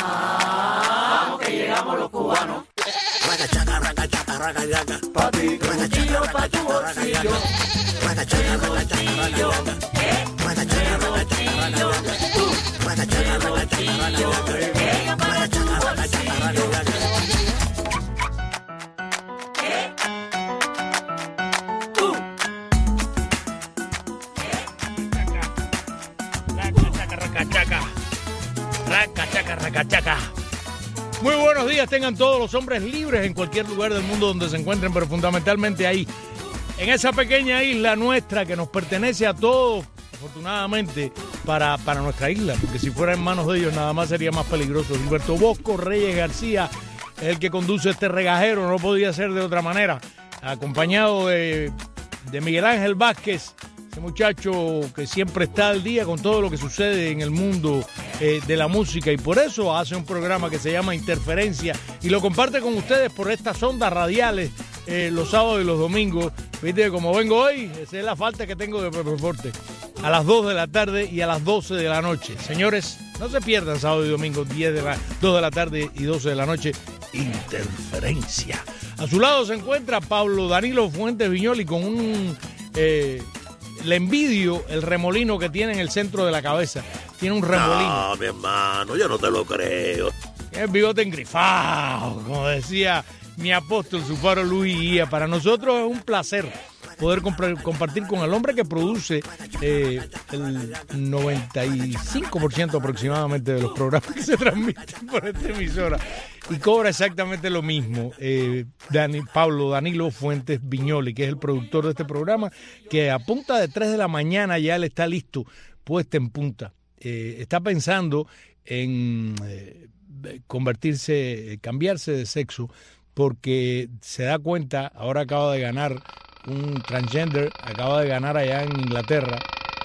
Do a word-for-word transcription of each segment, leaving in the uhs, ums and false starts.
Vamos que llegamos los cubanos. Raga chaca, raga chaca, raga yaga. Pa' ti, un kilo pa' tu bolsillo. Raga chaca, raga chaca, raga yaga. Raga chaca, raga chaca, raga yaga. Raga chaca, raga chaca, raga yaga. Raga chaca, raga chaca, raga yaga. Raca, chaca, raca, chaca. Muy buenos días, tengan todos los hombres libres en cualquier lugar del mundo donde se encuentren, pero fundamentalmente ahí, en esa pequeña isla nuestra que nos pertenece a todos, afortunadamente, para, para nuestra isla, porque si fuera en manos de ellos nada más sería más peligroso. Gilberto Bosco Reyes García es el que conduce este regajero, no podía ser de otra manera, acompañado de, de Miguel Ángel Vázquez, ese muchacho que siempre está al día con todo lo que sucede en el mundo eh, de la música, y por eso hace un programa que se llama Interferencia y lo comparte con ustedes por estas ondas radiales eh, los sábados y los domingos. Viste, como vengo hoy, esa es la falta que tengo de Pepe Forte, a las dos de la tarde y a las doce de la noche. Señores, no se pierdan sábado y domingo, diez de la, dos de la tarde y doce de la noche, Interferencia. A su lado se encuentra Pablo Danilo Fuentes Viñoli con un... Eh, le envidio el remolino que tiene en el centro de la cabeza. Tiene un remolino. No, mi hermano, yo no te lo creo. El bigote engrifado, como decía mi apóstol, su faro Luis Guía. Para nosotros es un placer poder comp- compartir con el hombre que produce eh, el noventa y cinco por ciento aproximadamente de los programas que se transmiten por esta emisora. Y cobra exactamente lo mismo, eh, Dani, Pablo Danilo Fuentes Viñoli, que es el productor de este programa, que a punta de tres de la mañana ya él está listo, puesta en punta. Eh, está pensando en eh, convertirse, cambiarse de sexo, porque se da cuenta, ahora acaba de ganar un transgender, acaba de ganar allá en Inglaterra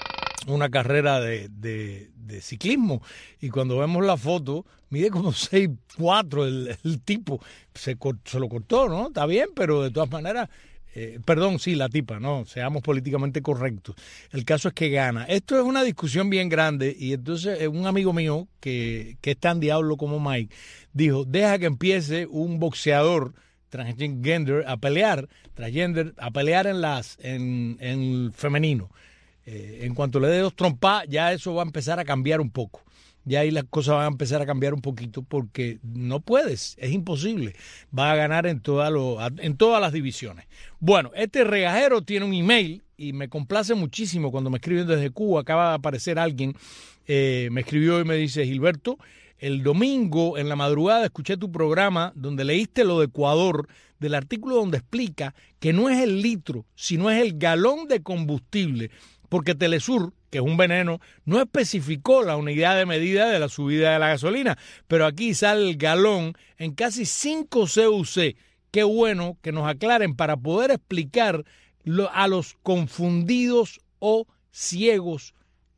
una carrera de, de, de ciclismo, y cuando vemos la foto mide como seis cuatro el, el tipo, se, se lo cortó, ¿no? Está bien, pero de todas maneras, eh, perdón, sí, la tipa, no, seamos políticamente correctos. El caso es que gana. Esto es una discusión bien grande, y entonces un amigo mío que, que es tan diablo como Mike dijo, deja que empiece un boxeador transgender a pelear, transgender a pelear en las en, en femenino. Eh, en cuanto le dé dos trompas, ya eso va a empezar a cambiar un poco. Ya ahí las cosas van a empezar a cambiar un poquito, porque no puedes, es imposible. Va a ganar en, toda lo, en todas las divisiones. Bueno, este regajero tiene un email y me complace muchísimo cuando me escriben desde Cuba. Acaba de aparecer alguien, eh, me escribió y me dice, Gilberto, el domingo en la madrugada escuché tu programa donde leíste lo de Ecuador, del artículo donde explica que no es el litro, sino es el galón de combustible, porque Telesur, que es un veneno, no especificó la unidad de medida de la subida de la gasolina, pero aquí sale el galón en casi cinco C U C. Qué bueno que nos aclaren para poder explicar lo, a los confundidos o ciegos.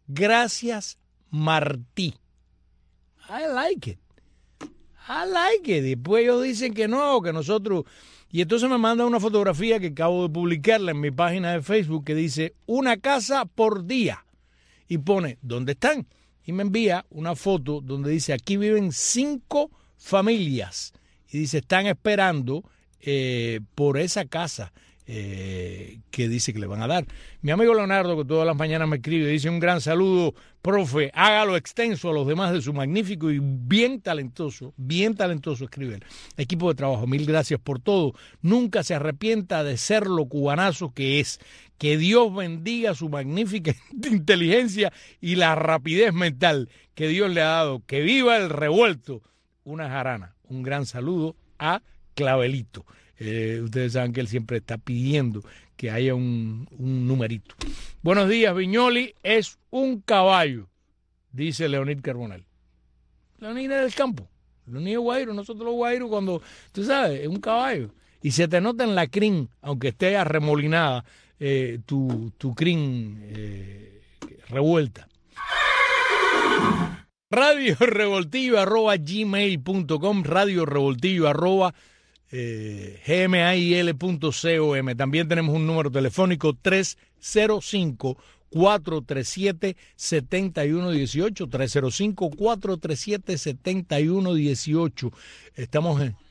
Gracias, Martí. I like it. I like it. Después ellos dicen que no, que nosotros... Y entonces me manda una fotografía que acabo de publicarla en mi página de Facebook que dice una casa por día. Y pone, ¿dónde están? Y me envía una foto donde dice, aquí viven cinco familias. Y dice, están esperando eh, por esa casa eh, que dice que le van a dar. Mi amigo Leonardo, que todas las mañanas me escribe, dice, un gran saludo, profe, hágalo extenso a los demás de su magnífico y bien talentoso, bien talentoso, escribe él, equipo de trabajo. Mil gracias por todo. Nunca se arrepienta de ser lo cubanazo que es. Que Dios bendiga su magnífica inteligencia y la rapidez mental que Dios le ha dado. Que viva el revuelto. Una jarana. Un gran saludo a Clavelito. Eh, ustedes saben que él siempre está pidiendo que haya un, un numerito. Buenos días, Viñoli es un caballo, dice Leonid Carbonell. Leonid es del campo. Leonid es guairo. Nosotros los guairos, cuando, tú sabes, es un caballo. Y se te nota en la crin, aunque esté arremolinada, eh, tu, tu crin eh, revuelta. Radio Revoltillo arroba gmail punto com, Radio Revoltillo arroba eh, gmail punto com. También tenemos un número telefónico tres cero cinco, cuatro tres siete, siete uno uno ocho, tres cero cinco, cuatro tres siete, siete uno uno ocho. Estamos en...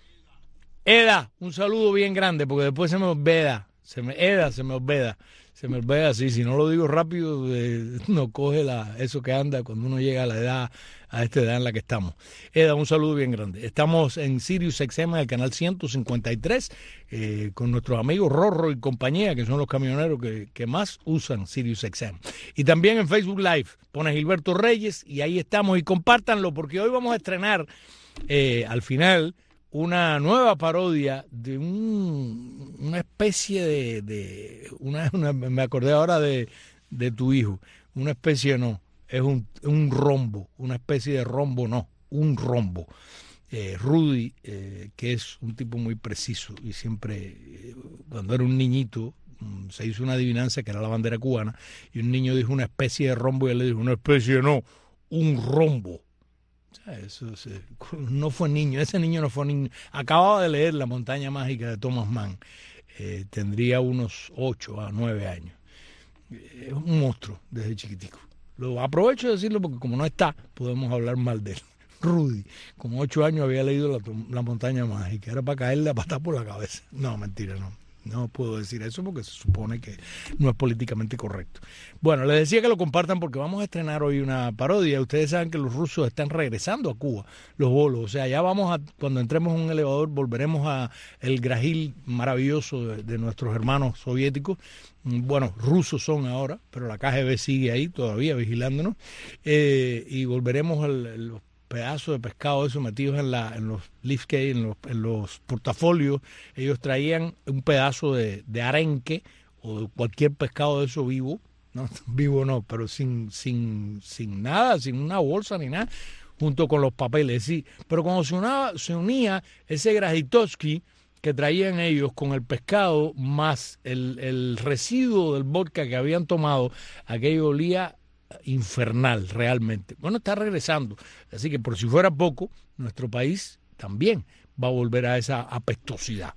Eda, un saludo bien grande, porque después se me olvida. Se me, Eda, se me olvida. Se me olvida así. Si no lo digo rápido, eh, no coge la, eso que anda cuando uno llega a la edad, a esta edad en la que estamos. Eda, un saludo bien grande. Estamos en Sirius X M, en el canal ciento cincuenta y tres, eh, con nuestros amigos Rorro y compañía, que son los camioneros que, que más usan Sirius X M. Y también en Facebook Live, pone Gilberto Reyes, y ahí estamos. Y compártanlo, porque hoy vamos a estrenar, eh, al final, una nueva parodia de un, una especie de... de una, una, me acordé ahora de, de tu hijo. Una especie no, es un, un rombo, una especie de rombo no, un rombo. Eh, Rudy, eh, que es un tipo muy preciso y siempre, eh, cuando era un niñito, se hizo una adivinanza que era la bandera cubana, y un niño dijo una especie de rombo y él le dijo, una especie no, un rombo. Eso sí. No fue niño, ese niño no fue niño. Acababa de leer La montaña mágica de Thomas Mann. Eh, tendría unos ocho a nueve años. Es un monstruo desde chiquitico. Lo aprovecho de decirlo porque como no está, podemos hablar mal de él. Rudy, con ocho años había leído La, la montaña mágica. Era para caerle la patada por la cabeza. No, mentira, no. No puedo decir eso porque se supone que no es políticamente correcto. Bueno, les decía que lo compartan porque vamos a estrenar hoy una parodia. Ustedes saben que los rusos están regresando a Cuba, los bolos. O sea, ya vamos a, cuando entremos en un elevador, volveremos a el grajil maravilloso de, de nuestros hermanos soviéticos. Bueno, rusos son ahora, pero la K G B sigue ahí todavía vigilándonos. Eh, y volveremos al los pedazos de pescado esos metidos en, la, en los leaf cake, en los, en los portafolios. Ellos traían un pedazo de, de arenque o de cualquier pescado de eso vivo, no vivo no, pero sin, sin, sin nada, sin una bolsa ni nada, junto con los papeles, sí. Pero cuando se, unaba, se unía ese grajitoski que traían ellos con el pescado más el, el residuo del vodka que habían tomado, aquello olía infernal realmente. Bueno, está regresando, así que por si fuera poco, nuestro país también va a volver a esa apestosidad.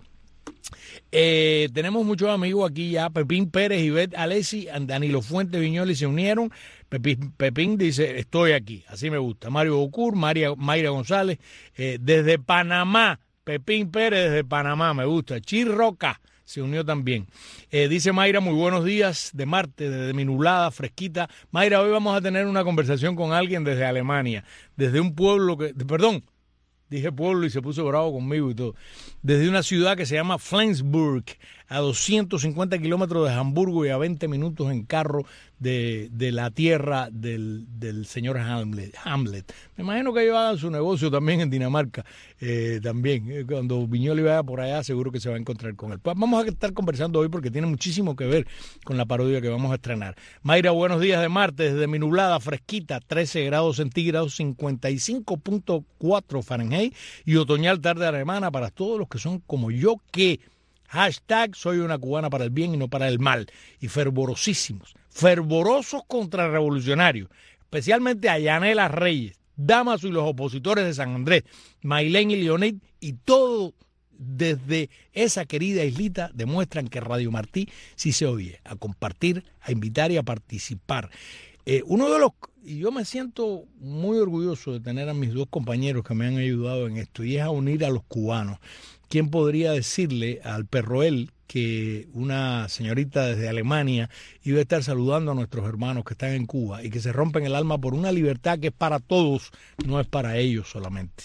Eh, tenemos muchos amigos aquí ya. Pepín Pérez, Ivette Alessi, Danilo Fuentes Viñoli se unieron. Pepín, Pepín dice, estoy aquí, así me gusta. Mario Bocur, María, Mayra González, eh, desde Panamá. Pepín Pérez desde Panamá, me gusta. Chirroca se unió también. Eh, dice Mayra, muy buenos días de Marte, desde mi nublada, fresquita. Mayra, hoy vamos a tener una conversación con alguien desde Alemania, desde un pueblo que, perdón, dije pueblo y se puso bravo conmigo y todo, desde una ciudad que se llama Flensburg, a doscientos cincuenta kilómetros de Hamburgo y a veinte minutos en carro de, de la tierra del, del señor Hamlet, Hamlet. Me imagino que ellos hagan su negocio también en Dinamarca, eh, también. Eh, cuando Viñoli vaya por allá, seguro que se va a encontrar con él. Pues vamos a estar conversando hoy porque tiene muchísimo que ver con la parodia que vamos a estrenar. Mayra, buenos días de Marte, desde mi nublada, fresquita, trece grados centígrados, cincuenta y cinco punto cuatro Fahrenheit, y otoñal tarde alemana para todos los que son como yo, que hashtag soy una cubana para el bien y no para el mal, y fervorosísimos, fervorosos contrarrevolucionarios, especialmente a Yanela Reyes, Damaso y los opositores de San Andrés, Mailén y Leonid, y todo desde esa querida islita demuestran que Radio Martí sí se oye, a compartir, a invitar y a participar. Eh, uno de los, y yo me siento muy orgulloso de tener a mis dos compañeros que me han ayudado en esto, y es a unir a los cubanos. ¿Quién podría decirle al Perroel que una señorita desde Alemania iba a estar saludando a nuestros hermanos que están en Cuba y que se rompen el alma por una libertad que es para todos, no es para ellos solamente?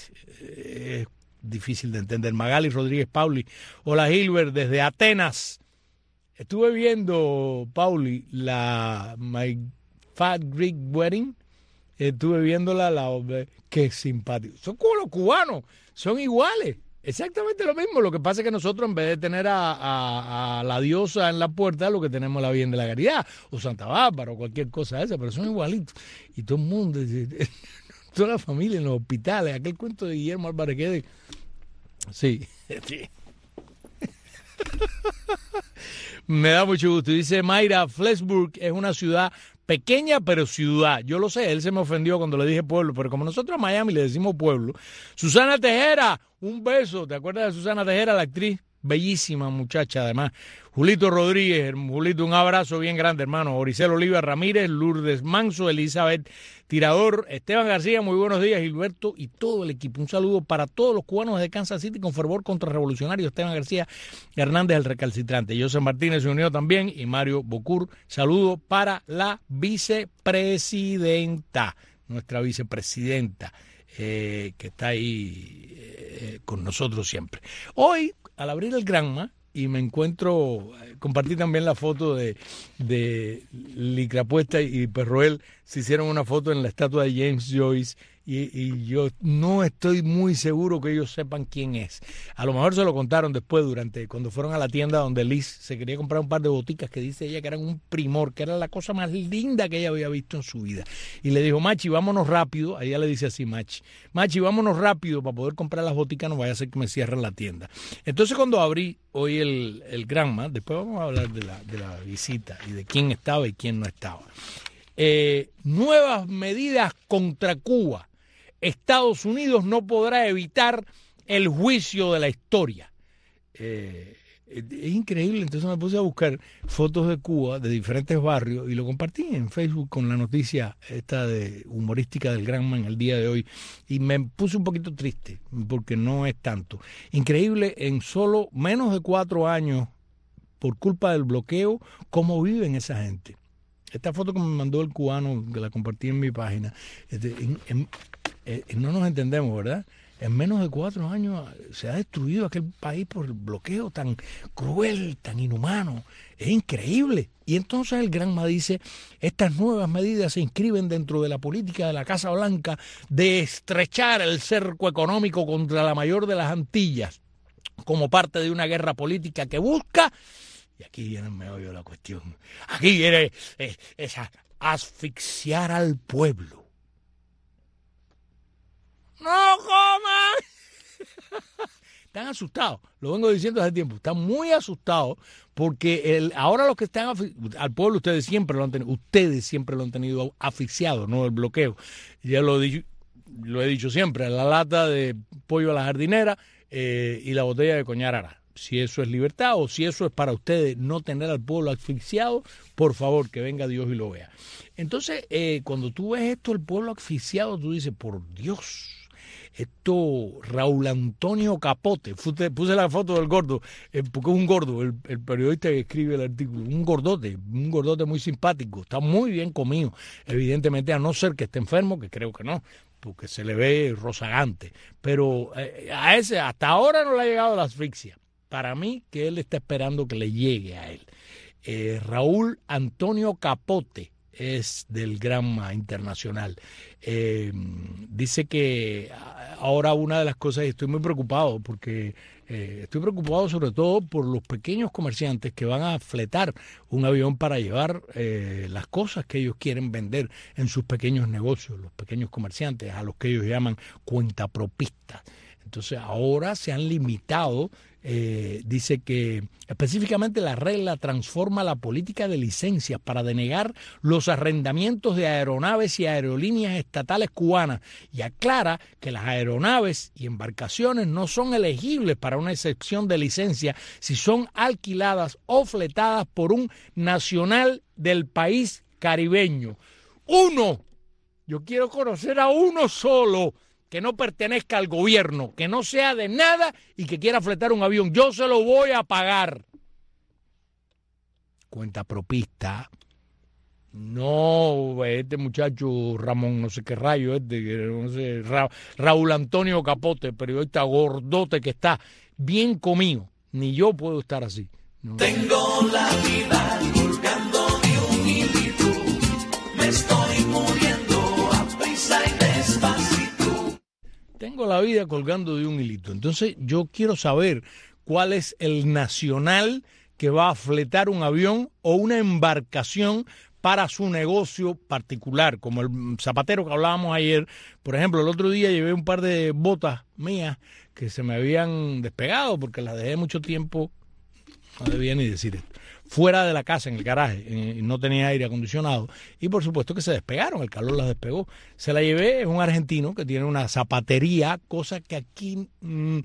Es difícil de entender. Magali Rodríguez Pauli, hola Gilbert, desde Atenas. Estuve viendo, Pauli, la My Fat Greek Wedding. Estuve viéndola, la, qué simpático. Son como los cubanos, son iguales. Exactamente lo mismo, lo que pasa es que nosotros en vez de tener a, a, a la diosa en la puerta, lo que tenemos es la Virgen de la Caridad, o Santa Bárbara, o cualquier cosa esa, pero son igualitos. Y todo el mundo, toda la familia en los hospitales, aquel cuento de Guillermo Álvarez Guedes. Sí, sí. Me da mucho gusto. Dice Mayra, Flensburg es una ciudad pequeña pero ciudad. Yo lo sé, él se me ofendió cuando le dije pueblo, pero como nosotros a Miami le decimos pueblo. Susana Tejera, un beso. ¿Te acuerdas de Susana Tejera, la actriz bellísima muchacha además. Julito Rodríguez, Julito, un abrazo bien grande, hermano. Oricel Oliva Ramírez, Lourdes Manso, Elizabeth Tirador, Esteban García, muy buenos días, Gilberto y todo el equipo. Un saludo para todos los cubanos de Kansas City con fervor contrarrevolucionario. Esteban García Hernández, el recalcitrante. José Martínez se unió también y Mario Bocur. Saludo para la vicepresidenta, nuestra vicepresidenta, eh, que está ahí eh, con nosotros siempre. Hoy, al abrir el Granma, y me encuentro, compartí también la foto de, de Licrapuesta y Perroel, se hicieron una foto en la estatua de James Joyce y, y yo no estoy muy seguro que ellos sepan quién es. A lo mejor se lo contaron después, durante cuando fueron a la tienda donde Liz se quería comprar un par de boticas que dice ella que eran un primor, que era la cosa más linda que ella había visto en su vida. Y le dijo, Machi, vámonos rápido. A ella le dice así, Machi, Machi, vámonos rápido para poder comprar las boticas, no vaya a ser que me cierren la tienda. Entonces cuando abrí hoy el, el Granma, después vamos a hablar de la, de la visita y de quién estaba y quién no estaba. Eh, nuevas medidas contra Cuba. Estados Unidos no podrá evitar el juicio de la historia. Eh, es increíble, entonces me puse a buscar fotos de Cuba, de diferentes barrios, y lo compartí en Facebook con la noticia esta de humorística del Granma en el día de hoy, y me puse un poquito triste, porque no es tanto. Increíble, en solo menos de cuatro años, por culpa del bloqueo, cómo viven esa gente. Esta foto que me mandó el cubano, que la compartí en mi página, este, en, en, en, no nos entendemos, ¿verdad? En menos de cuatro años se ha destruido aquel país por el bloqueo tan cruel, tan inhumano. Es increíble. Y entonces el Granma dice, estas nuevas medidas se inscriben dentro de la política de la Casa Blanca de estrechar el cerco económico contra la mayor de las Antillas como parte de una guerra política que busca... Y aquí viene el meollo de la cuestión. Aquí viene eh, esa asfixiar al pueblo. ¡No coman! Están asustados, lo vengo diciendo hace tiempo, están muy asustados porque el, ahora los que están al pueblo, ustedes siempre lo han tenido, ustedes siempre lo han tenido asfixiado, no el bloqueo. Ya lo he dicho, lo he dicho siempre, la lata de pollo a la jardinera eh, y la botella de coñac Arara. Si eso es libertad o si eso es para ustedes no tener al pueblo asfixiado, por favor, que venga Dios y lo vea. Entonces, eh, cuando tú ves esto, el pueblo asfixiado, tú dices, por Dios, esto, Raúl Antonio Capote, puse, puse la foto del gordo, eh, porque es un gordo, el, el periodista que escribe el artículo, un gordote, un gordote muy simpático, está muy bien comido, evidentemente, a no ser que esté enfermo, que creo que no, porque se le ve rozagante, pero eh, a ese hasta ahora no le ha llegado la asfixia. Para mí, que él está esperando que le llegue a él. Eh, Raúl Antonio Capote es del Granma Internacional. Eh, dice que ahora una de las cosas, y estoy muy preocupado, porque eh, estoy preocupado sobre todo por los pequeños comerciantes que van a fletar un avión para llevar eh, las cosas que ellos quieren vender en sus pequeños negocios, los pequeños comerciantes, a los que ellos llaman cuentapropistas. Entonces ahora se han limitado, eh, dice que específicamente la regla transforma la política de licencias para denegar los arrendamientos de aeronaves y aerolíneas estatales cubanas y aclara que las aeronaves y embarcaciones no son elegibles para una excepción de licencia si son alquiladas o fletadas por un nacional del país caribeño. Uno, yo quiero conocer a uno solo que no pertenezca al gobierno, que no sea de nada y que quiera fletar un avión. Yo se lo voy a pagar. Cuentapropista. No, este muchacho Ramón, no sé qué rayo, este, no sé, Ra, Raúl Antonio Capote, periodista gordote que está bien comido. Ni yo puedo estar así. No. Tengo la vida colgando de un hilito, me estoy muriendo a prisa y despacito. Tengo la vida colgando de un hilito. Entonces yo quiero saber cuál es el nacional que va a fletar un avión o una embarcación para su negocio particular, como el zapatero que hablábamos ayer. Por ejemplo, el otro día llevé un par de botas mías que se me habían despegado porque las dejé mucho tiempo, no debía ni decir esto, fuera de la casa, en el garaje, y no tenía aire acondicionado, y por supuesto que se despegaron, el calor las despegó. Se la llevé, es un argentino que tiene una zapatería, cosa que aquí mmm,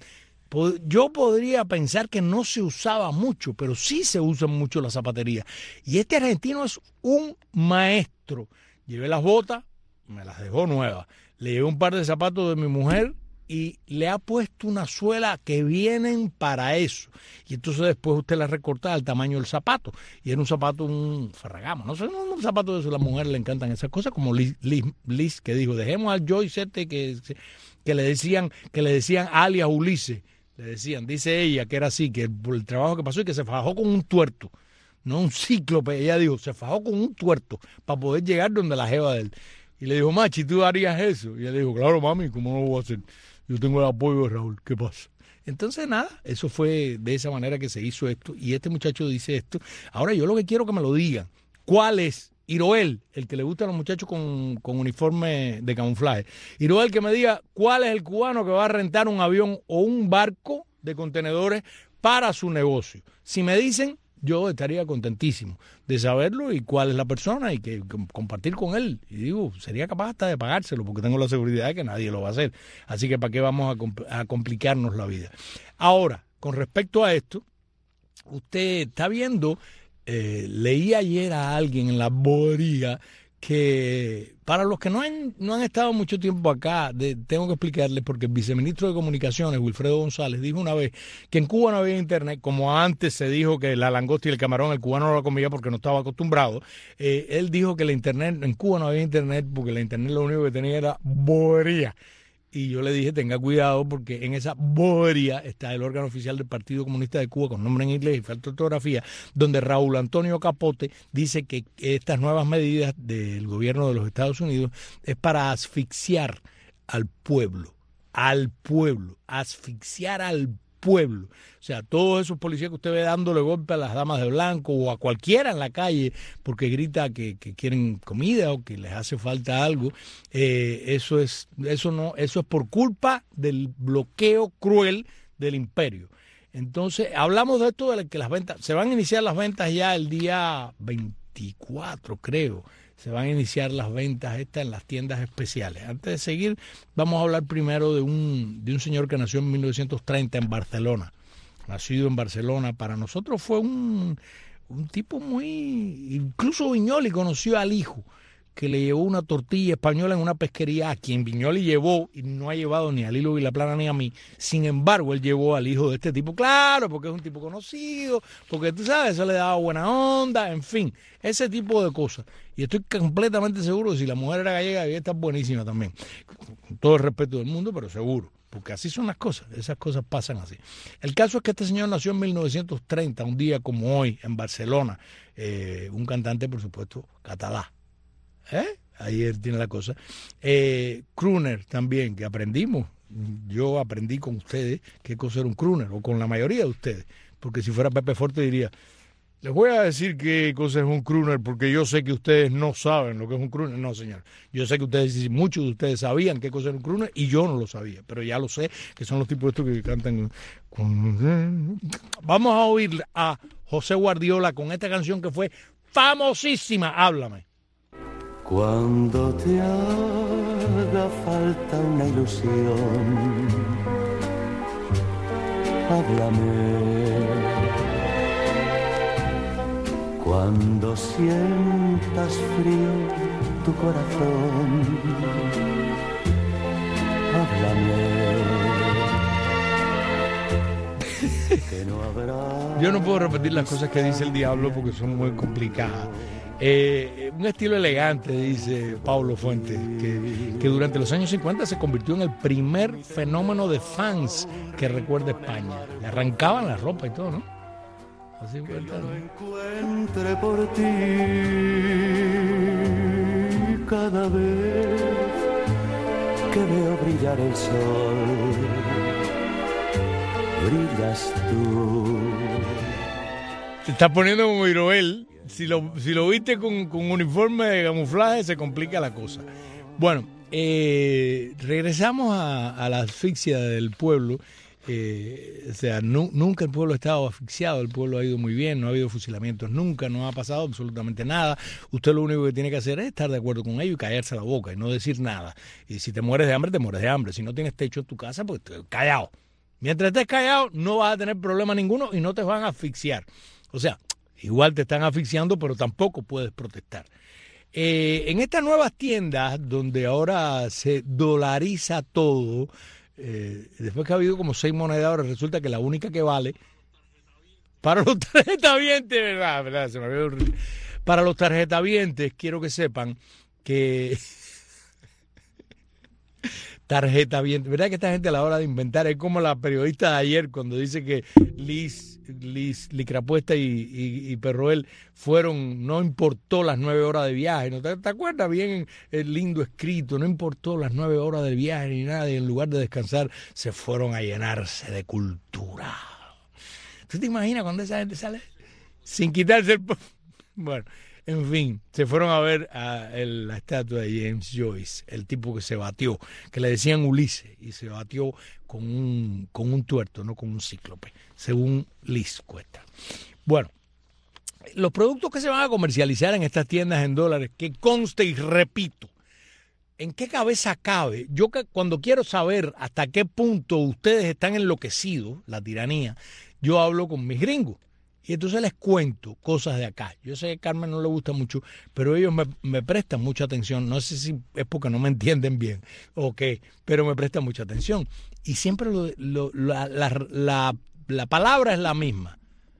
Yo podría pensar que no se usaba mucho, pero sí se usan mucho las zapaterías. Y este argentino es un maestro. Llevé las botas, me las dejó nuevas. Le llevé un par de zapatos de mi mujer y le ha puesto una suela que vienen para eso. Y entonces después usted la recorta al tamaño del zapato. Y era un zapato, un Ferragamo. No sé, un, un zapato de eso. A la mujer le encantan esas cosas, como Liz, Liz, Liz que dijo, dejemos al Joyce este que, que le decían, que le decían alias Ulises. Le decían, dice ella que era así, que por el trabajo que pasó y que se fajó con un tuerto. No un cíclope, ella dijo, se fajó con un tuerto para poder llegar donde la jeva de él. Y le dijo, Machi, ¿tú harías eso? Y ella dijo, claro, mami, ¿cómo no lo voy a hacer? Yo tengo el apoyo de Raúl, ¿qué pasa? Entonces, nada, eso fue de esa manera que se hizo esto. Y este muchacho dice esto. Ahora, yo lo que quiero que me lo digan, ¿cuál es? Iroel, el que le gusta a los muchachos con, con uniforme de camuflaje. Iroel, que me diga, ¿cuál es el cubano que va a rentar un avión o un barco de contenedores para su negocio? Si me dicen, yo estaría contentísimo de saberlo y cuál es la persona y que, que compartir con él. Y digo, sería capaz hasta de pagárselo porque tengo la seguridad de que nadie lo va a hacer. Así que ¿para qué vamos a, compl- a complicarnos la vida? Ahora, con respecto a esto, usted está viendo, eh, leí ayer a alguien en la bobería que para los que no han, no han estado mucho tiempo acá, de, tengo que explicarles porque el viceministro de Comunicaciones, Wilfredo González, dijo una vez que en Cuba no había internet, como antes se dijo que la langosta y el camarón, el cubano no lo comía porque no estaba acostumbrado. Eh, él dijo que la internet, en Cuba no había internet porque la internet lo único que tenía era bobería. Y yo le dije, tenga cuidado porque en esa bobería está el órgano oficial del Partido Comunista de Cuba, con nombre en inglés y falta de ortografía, donde Raúl Antonio Capote dice que estas nuevas medidas del gobierno de los Estados Unidos es para asfixiar al pueblo, al pueblo, asfixiar al pueblo. O sea, todos esos policías que usted ve dándole golpe a las damas de blanco o a cualquiera en la calle porque grita que, que quieren comida o que les hace falta algo, eh, eso es, eso no, eso es por culpa del bloqueo cruel del imperio. Entonces, hablamos de esto de que las ventas, se van a iniciar las ventas ya el día veinticuatro, creo. Se van a iniciar las ventas estas en las tiendas especiales. Antes de seguir, vamos a hablar primero de un, de un señor que nació en mil novecientos treinta en Barcelona. Nacido en Barcelona. Para nosotros fue un, un tipo muy... Incluso Viñoli conoció al hijo, que le llevó una tortilla española en una pesquería, a quien Viñoli llevó, y no ha llevado ni a Lilo Vilaplana ni a mí. Sin embargo, él llevó al hijo de este tipo, claro, porque es un tipo conocido, porque tú sabes, eso le daba buena onda, en fin, ese tipo de cosas. Y estoy completamente seguro que si la mujer era gallega, debía estar buenísima también. Con todo el respeto del mundo, pero seguro, porque así son las cosas, esas cosas pasan así. El caso es que este señor nació en mil novecientos treinta, un día como hoy, en Barcelona, eh, un cantante, por supuesto, catalán. ¿Eh? Ahí tiene la cosa. Eh, crooner también, que aprendimos. Yo aprendí con ustedes qué cosa era un crooner, o con la mayoría de ustedes. Porque si fuera Pepe Forte diría, les voy a decir qué cosa es un crooner, porque yo sé que ustedes no saben lo que es un crooner. No, señor. Yo sé que ustedes, muchos de ustedes sabían qué cosa era un crooner, y yo no lo sabía. Pero ya lo sé, que son los tipos estos que cantan. Vamos a oír a José Guardiola con esta canción que fue famosísima, Háblame. Cuando te haga falta una ilusión, háblame. Cuando sientas frío tu corazón, háblame. Que no habrá... Yo no puedo repetir las cosas que dice el diablo porque son muy complicadas. Eh, un estilo elegante, dice Paulo Fuentes, que, que durante los años cincuenta se convirtió en el primer fenómeno de fans que recuerda España. Le arrancaban la ropa y todo, ¿no? Así fue. Que lo encuentre por ti cada vez que veo brillar el sol, brillas tú. Se está poniendo como Iroel. Si lo, si lo viste con, con uniforme de camuflaje, se complica la cosa. Bueno, eh, regresamos a, a la asfixia del pueblo. Eh, o sea, nu, nunca el pueblo ha estado asfixiado, el pueblo ha ido muy bien, no ha habido fusilamientos nunca, no ha pasado absolutamente nada. Usted lo único que tiene que hacer es estar de acuerdo con ello y callarse la boca y no decir nada. Y si te mueres de hambre, te mueres de hambre. Si no tienes techo en tu casa, pues callado. Mientras estés callado, no vas a tener problema ninguno y no te van a asfixiar. O sea, igual te están asfixiando, pero tampoco puedes protestar. Eh, en estas nuevas tiendas, donde ahora se dolariza todo, eh, después que ha habido como seis monedas, ahora resulta que la única que vale para los tarjetavientes, ¿verdad? ¿verdad? Se me había horrible. Para los tarjetavientes, quiero que sepan que tarjetavientes, ¿verdad que esta gente a la hora de inventar es como la periodista de ayer cuando dice que Liz, Liz Licrapuesta y, y, y Perroel fueron, no importó las nueve horas de viaje, ¿no? ¿Te, te acuerdas bien el lindo escrito? No importó las nueve horas de viaje ni nada, y en lugar de descansar se fueron a llenarse de cultura. ¿Tú te imaginas cuando esa gente sale sin quitarse el... Bueno, en fin, se fueron a ver a el, la estatua de James Joyce, el tipo que se batió, que le decían Ulises, y se batió con un, con un tuerto, no con un cíclope, según Liz Cuesta. Bueno, los productos que se van a comercializar en estas tiendas en dólares, que conste y repito, ¿en qué cabeza cabe? Yo que cuando quiero saber hasta qué punto ustedes están enloquecidos, la tiranía, yo hablo con mis gringos. Y entonces les cuento cosas de acá. Yo sé que a Carmen no le gusta mucho, pero ellos me, me prestan mucha atención. No sé si es porque no me entienden bien o qué, pero me prestan mucha atención. Y siempre lo, lo, la, la, la, la palabra es la misma.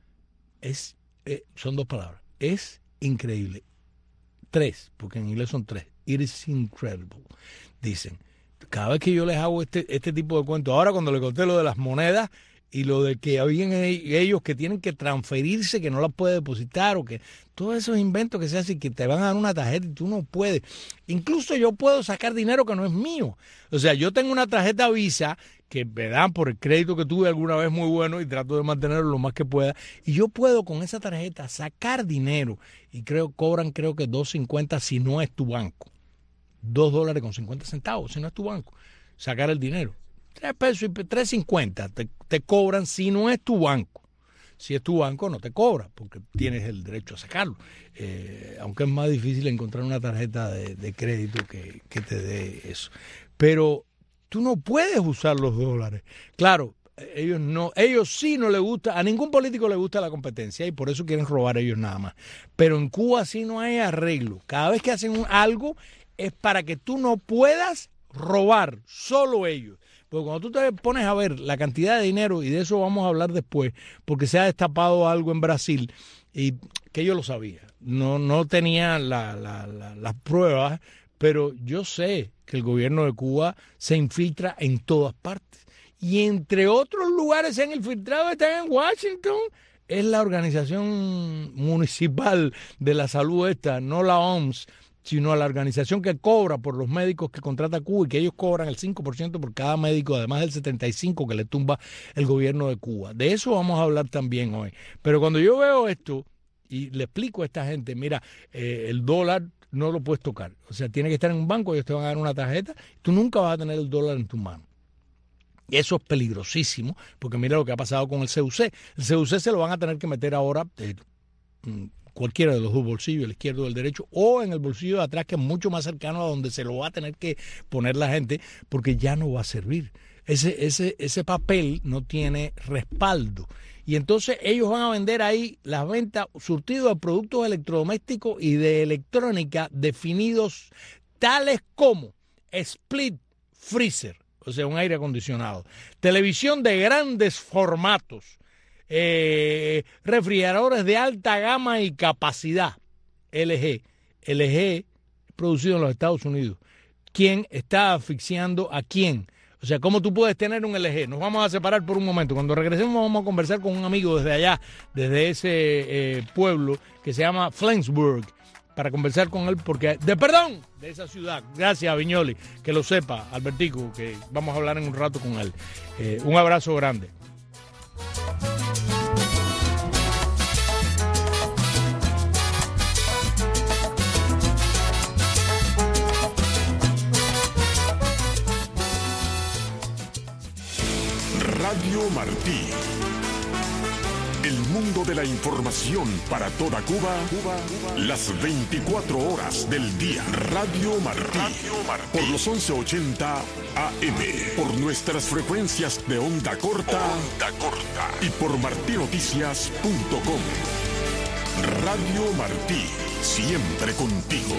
Es, eh, son dos palabras. Es increíble. Tres, porque en inglés son tres. It is incredible. Dicen, cada vez que yo les hago este, este tipo de cuentos, ahora cuando le conté lo de las monedas, y lo de que habían ellos que tienen que transferirse, que no las puede depositar, o que todos esos inventos que se hacen, que te van a dar una tarjeta y tú no puedes. Incluso yo puedo sacar dinero que no es mío. O sea, yo tengo una tarjeta Visa que me dan por el crédito que tuve alguna vez muy bueno y trato de mantenerlo lo más que pueda. Y yo puedo con esa tarjeta sacar dinero. Y creo cobran creo que dos cincuenta si no es tu banco. dos dólares con cincuenta centavos si no es tu banco. Sacar el dinero. Tres pesos y tres cincuenta te, te cobran si no es tu banco. Si es tu banco no te cobra porque tienes el derecho a sacarlo. Eh, aunque es más difícil encontrar una tarjeta de, de crédito que, que te dé eso. Pero tú no puedes usar los dólares. Claro, ellos no, ellos sí no les gusta, a ningún político le gusta la competencia y por eso quieren robar ellos nada más. Pero en Cuba sí no hay arreglo. Cada vez que hacen un, algo es para que tú no puedas robar, solo ellos. Porque cuando tú te pones a ver la cantidad de dinero, y de eso vamos a hablar después, porque se ha destapado algo en Brasil, y que yo lo sabía, no, no tenía la, la, la, las pruebas, pero yo sé que el gobierno de Cuba se infiltra en todas partes. Y entre otros lugares se han infiltrado, están en Washington, es la organización municipal de la salud esta, no la O M S, sino a la organización que cobra por los médicos que contrata Cuba y que ellos cobran el cinco por ciento por cada médico, además del setenta y cinco por ciento que le tumba el gobierno de Cuba. De eso vamos a hablar también hoy. Pero cuando yo veo esto y le explico a esta gente, mira, eh, el dólar no lo puedes tocar. O sea, tiene que estar en un banco, ellos te van a dar una tarjeta, tú nunca vas a tener el dólar en tu mano. Y eso es peligrosísimo, porque mira lo que ha pasado con el C U C. El C U C se lo van a tener que meter ahora... Eh, cualquiera de los dos bolsillos, el izquierdo o el derecho, o en el bolsillo de atrás, que es mucho más cercano a donde se lo va a tener que poner la gente, porque ya no va a servir. Ese, ese, ese papel no tiene respaldo. Y entonces ellos van a vender ahí las ventas surtidos de productos electrodomésticos y de electrónica definidos tales como split freezer, o sea, un aire acondicionado, televisión de grandes formatos, Eh, refrigeradores de alta gama y capacidad, L G. L G producido en los Estados Unidos. ¿Quién está asfixiando a quién? O sea, ¿cómo tú puedes tener un L G? Nos vamos a separar por un momento. Cuando regresemos vamos a conversar con un amigo desde allá, desde ese eh, pueblo que se llama Flensburg, para conversar con él, porque de perdón, de esa ciudad. Gracias, Viñoli, que lo sepa, Albertico, que vamos a hablar en un rato con él. Eh, un abrazo grande. Radio Martí, El mundo de la información para toda Cuba, Cuba, Cuba. Las veinticuatro horas del día. Radio Martí. Radio Martí. Por los once ochenta A M. Por nuestras frecuencias de onda corta. Onda corta. Y por martí noticias punto com. Radio Martí. Siempre contigo.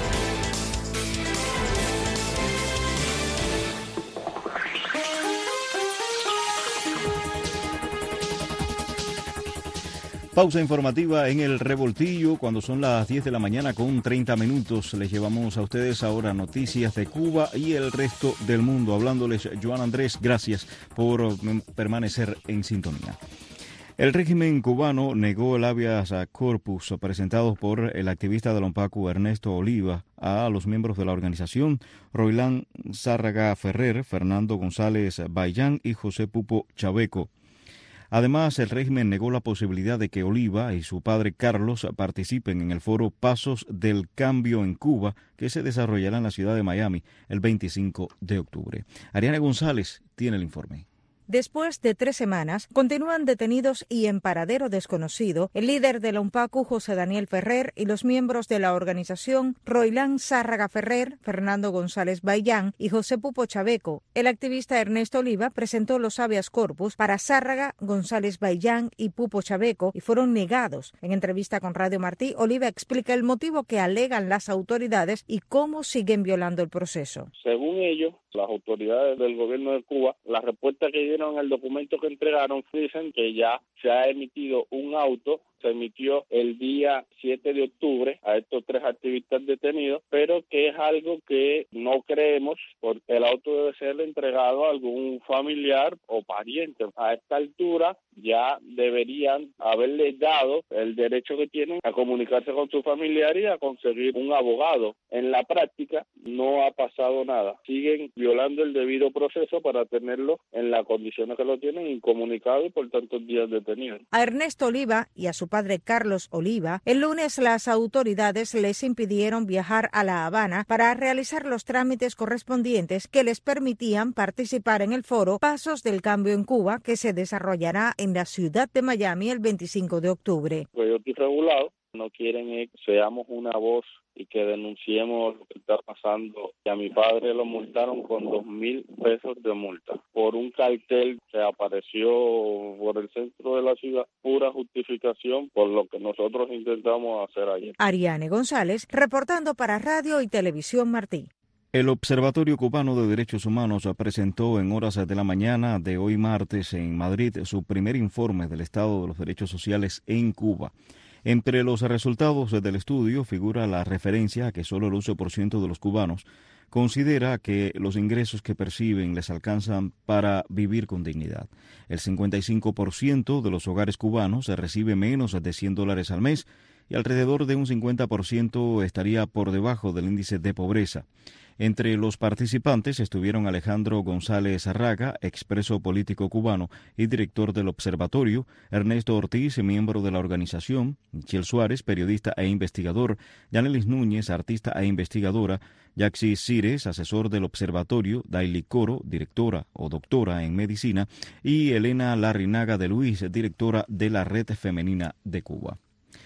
Pausa informativa en el Revoltillo cuando son las diez de la mañana con treinta minutos. Les llevamos a ustedes ahora noticias de Cuba y el resto del mundo. Hablándoles, Joan Andrés, gracias por permanecer en sintonía. El régimen cubano negó el habeas corpus presentado por el activista del Ompacu Ernesto Oliva a los miembros de la organización Roilán Zárraga Ferrer, Fernando González Bayán y José Pupo Chaveco. Además, el régimen negó la posibilidad de que Oliva y su padre Carlos participen en el foro Pasos del Cambio en Cuba, que se desarrollará en la ciudad de Miami el veinticinco de octubre. Ariane González tiene el informe. Después de tres semanas, continúan detenidos y en paradero desconocido el líder del Ompacu, José Daniel Ferrer, y los miembros de la organización Roilán Zárraga Ferrer, Fernando González Bayán y José Pupo Chaveco. El activista Ernesto Oliva presentó los habeas corpus para Zárraga, González Bayán y Pupo Chaveco y fueron negados. En entrevista con Radio Martí, Oliva explica el motivo que alegan las autoridades y cómo siguen violando el proceso. Según ellos, las autoridades del gobierno de Cuba, la respuesta que dieron en el documento que entregaron dicen que ya se ha emitido un auto, se emitió el día siete de octubre a estos tres activistas detenidos, pero que es algo que no creemos porque el auto debe ser entregado a algún familiar o pariente. A esta altura ya deberían haberles dado el derecho que tienen a comunicarse con su familiar y a conseguir un abogado. En la práctica no ha pasado nada. Siguen violando el debido proceso para tenerlo en las condiciones que lo tienen, incomunicado y por tantos días detenido. A Ernesto Oliva y a su padre Carlos Oliva, el lunes las autoridades les impidieron viajar a La Habana para realizar los trámites correspondientes que les permitían participar en el foro Pasos del Cambio en Cuba, que se desarrollará en la ciudad de Miami el veinticinco de octubre. Pues yo estoy regulado, no quieren que seamos una voz y que denunciemos lo que está pasando. Y a mi padre lo multaron con dos mil pesos de multa por un cartel que apareció por el centro de la ciudad. Pura justificación por lo que nosotros intentamos hacer ayer. Ariane González, reportando para Radio y Televisión Martí. El Observatorio Cubano de Derechos Humanos presentó en horas de la mañana de hoy martes en Madrid su primer informe del estado de los derechos sociales en Cuba. Entre los resultados del estudio figura la referencia a que solo el once por ciento de los cubanos considera que los ingresos que perciben les alcanzan para vivir con dignidad. El cincuenta y cinco por ciento de los hogares cubanos recibe menos de cien dólares al mes y alrededor de un cincuenta por ciento estaría por debajo del índice de pobreza. Entre los participantes estuvieron Alejandro González Arraga, expreso político cubano y director del observatorio, Ernesto Ortiz, miembro de la organización, Michel Suárez, periodista e investigador, Yanelis Núñez, artista e investigadora, Yaxi Cires, asesor del observatorio, Daily Coro, directora o doctora en medicina, y Elena Larrinaga de Luis, directora de la Red Femenina de Cuba.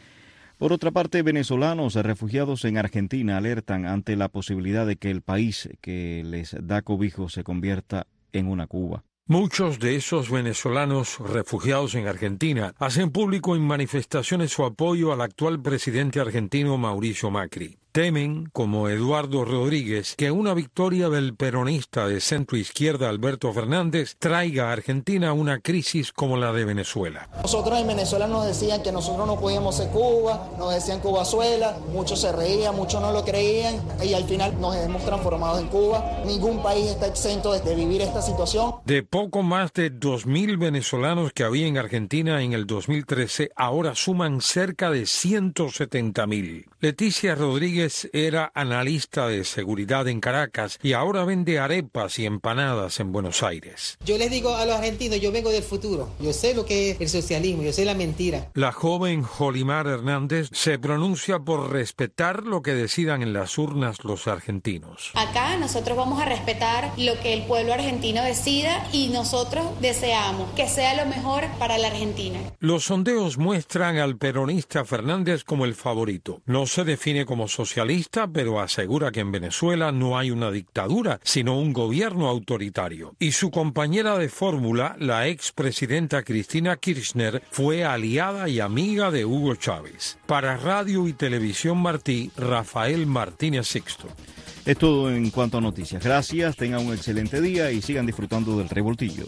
Por otra parte, venezolanos refugiados en Argentina alertan ante la posibilidad de que el país que les da cobijo se convierta en una Cuba. Muchos de esos venezolanos refugiados en Argentina hacen público en manifestaciones su apoyo al actual presidente argentino Mauricio Macri. Temen, como Eduardo Rodríguez, que una victoria del peronista de centro-izquierda Alberto Fernández traiga a Argentina una crisis como la de Venezuela. Nosotros en Venezuela nos decían que nosotros no podíamos ser Cuba, nos decían Cubazuela, muchos se reían, muchos no lo creían y al final nos hemos transformado en Cuba. Ningún país está exento de vivir esta situación. De poco más de dos mil venezolanos que había en Argentina en el dos mil trece, ahora suman cerca de ciento setenta mil. Leticia Rodríguez Fernández era analista de seguridad en Caracas y ahora vende arepas y empanadas en Buenos Aires. Yo les digo a los argentinos, yo vengo del futuro. Yo sé lo que es el socialismo, yo sé la mentira. La joven Jolimar Hernández se pronuncia por respetar lo que decidan en las urnas los argentinos. Acá nosotros vamos a respetar lo que el pueblo argentino decida y nosotros deseamos que sea lo mejor para la Argentina. Los sondeos muestran al peronista Fernández como el favorito. No se define como socialista, pero asegura que en Venezuela no hay una dictadura, sino un gobierno autoritario. Y su compañera de fórmula, la expresidenta Cristina Kirchner, fue aliada y amiga de Hugo Chávez. Para Radio y Televisión Martí, Rafael Martínez Sixto. Es todo en cuanto a noticias. Gracias, tengan un excelente día y sigan disfrutando del Revoltillo.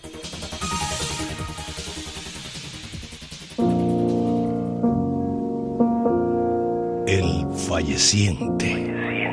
El falleciente.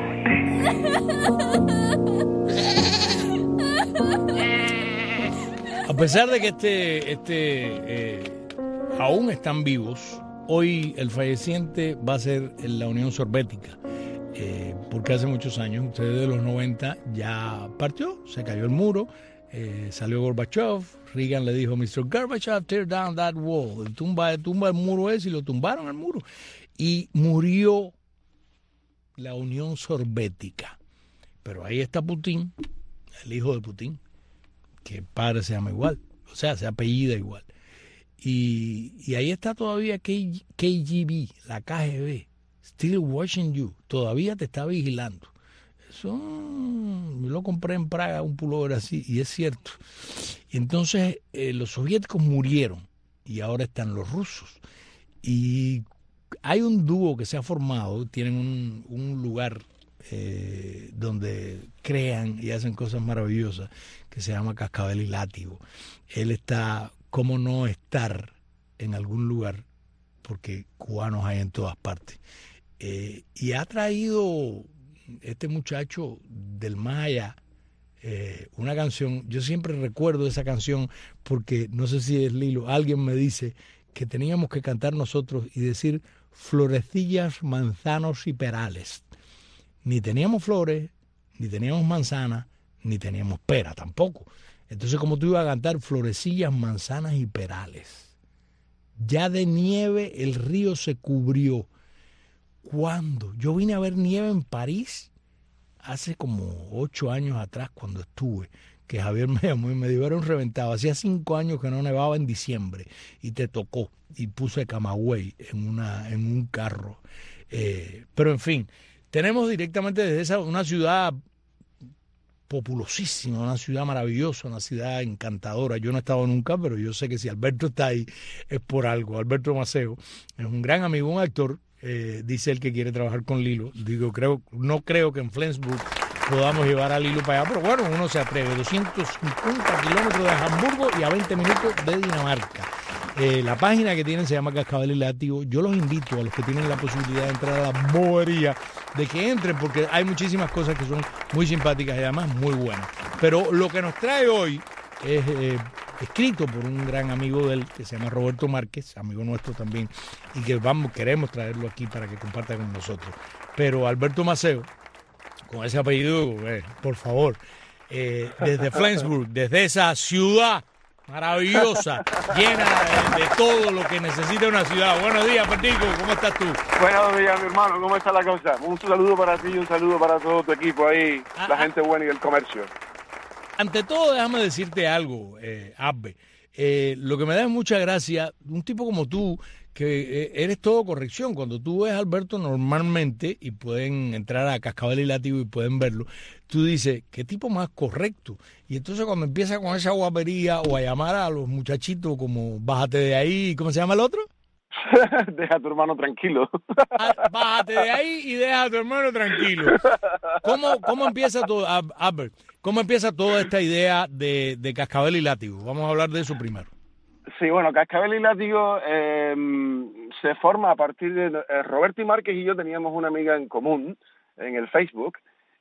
A pesar de que este, este eh, aún están vivos, hoy el falleciente va a ser en la Unión Soviética, eh, porque hace muchos años, ustedes de los noventa, ya partió, se cayó el muro, eh, salió Gorbachev, Reagan le dijo, mister Gorbachev, tear down that wall, tumba, tumba el muro ese, y lo tumbaron el muro, y murió la Unión Soviética. Pero ahí está Putin, el hijo de Putin, que el padre se llama igual, o sea, se apellida igual. Y, y ahí está todavía K G B, la K G B, still watching you, todavía te está vigilando. Eso, yo lo compré en Praga, un pullover así, y es cierto. Y entonces eh, los soviéticos murieron, y ahora están los rusos. Y hay un dúo que se ha formado, tienen un, un lugar eh, donde crean y hacen cosas maravillosas, que se llama Cascabel y Látigo. Él está, ¿cómo no estar en algún lugar? Porque cubanos hay en todas partes. Eh, y ha traído este muchacho del más allá eh, una canción. Yo siempre recuerdo esa canción porque, no sé si es Lilo, alguien me dice que teníamos que cantar nosotros y decir florecillas, manzanos y perales. Ni teníamos flores, ni teníamos manzanas, ni teníamos pera tampoco. Entonces, como tú ibas a cantar florecillas, manzanas y perales. Ya de nieve el río se cubrió. ¿Cuándo? Yo vine a ver nieve en París hace como ocho años atrás cuando estuve, que Javier me llamó y me dijo, era un reventado. Hacía cinco años que no nevaba en diciembre y te tocó. Y puse Camagüey en, una, en un carro. Eh, pero en fin, tenemos directamente desde esa una ciudad populosísima, una ciudad maravillosa, una ciudad encantadora. Yo no he estado nunca, pero yo sé que si Alberto está ahí es por algo. Alberto Maceo es un gran amigo, un actor. Eh, dice él que quiere trabajar con Lilo. Digo, creo, no creo que en Flensburg podamos llevar a Lilo para allá, pero bueno, uno se atreve. doscientos cincuenta kilómetros de Hamburgo y a veinte minutos de Dinamarca. Eh, la página que tienen se llama Cascabel y Látigo. Yo los invito a los que tienen la posibilidad de entrar a la bobería de que entren, porque hay muchísimas cosas que son muy simpáticas y además muy buenas. Pero lo que nos trae hoy es eh, escrito por un gran amigo de él que se llama Roberto Márquez, amigo nuestro también, y que vamos queremos traerlo aquí para que comparta con nosotros. Pero Alberto Maceo, con ese apellido, eh, por favor, eh, desde Flensburg, desde esa ciudad maravillosa, llena de, de todo lo que necesita una ciudad. Buenos días, Pertico, ¿cómo estás tú? Buenos días, mi hermano, ¿cómo está la cosa? Un saludo para ti y un saludo para todo tu equipo ahí, ah, la gente buena y del comercio. Ante todo, déjame decirte algo, eh, Abbe. Eh, lo que me da mucha gracia, un tipo como tú, que eh, eres todo corrección. Cuando tú ves a Alberto normalmente, y pueden entrar a Cascabel y Látigo y pueden verlo, tú dices, qué tipo más correcto. Y entonces cuando empieza con esa guapería o a llamar a los muchachitos como, bájate de ahí, ¿cómo se llama el otro? Deja a tu hermano tranquilo. Bájate de ahí y deja a tu hermano tranquilo. ¿Cómo, cómo empieza todo, Albert? ¿Cómo empieza toda esta idea de, de Cascabel y Látigo? Vamos a hablar de eso primero. Sí, bueno, Cascabel y Látigo eh, se forma a partir de... Eh, Roberto y Márquez y yo teníamos una amiga en común en el Facebook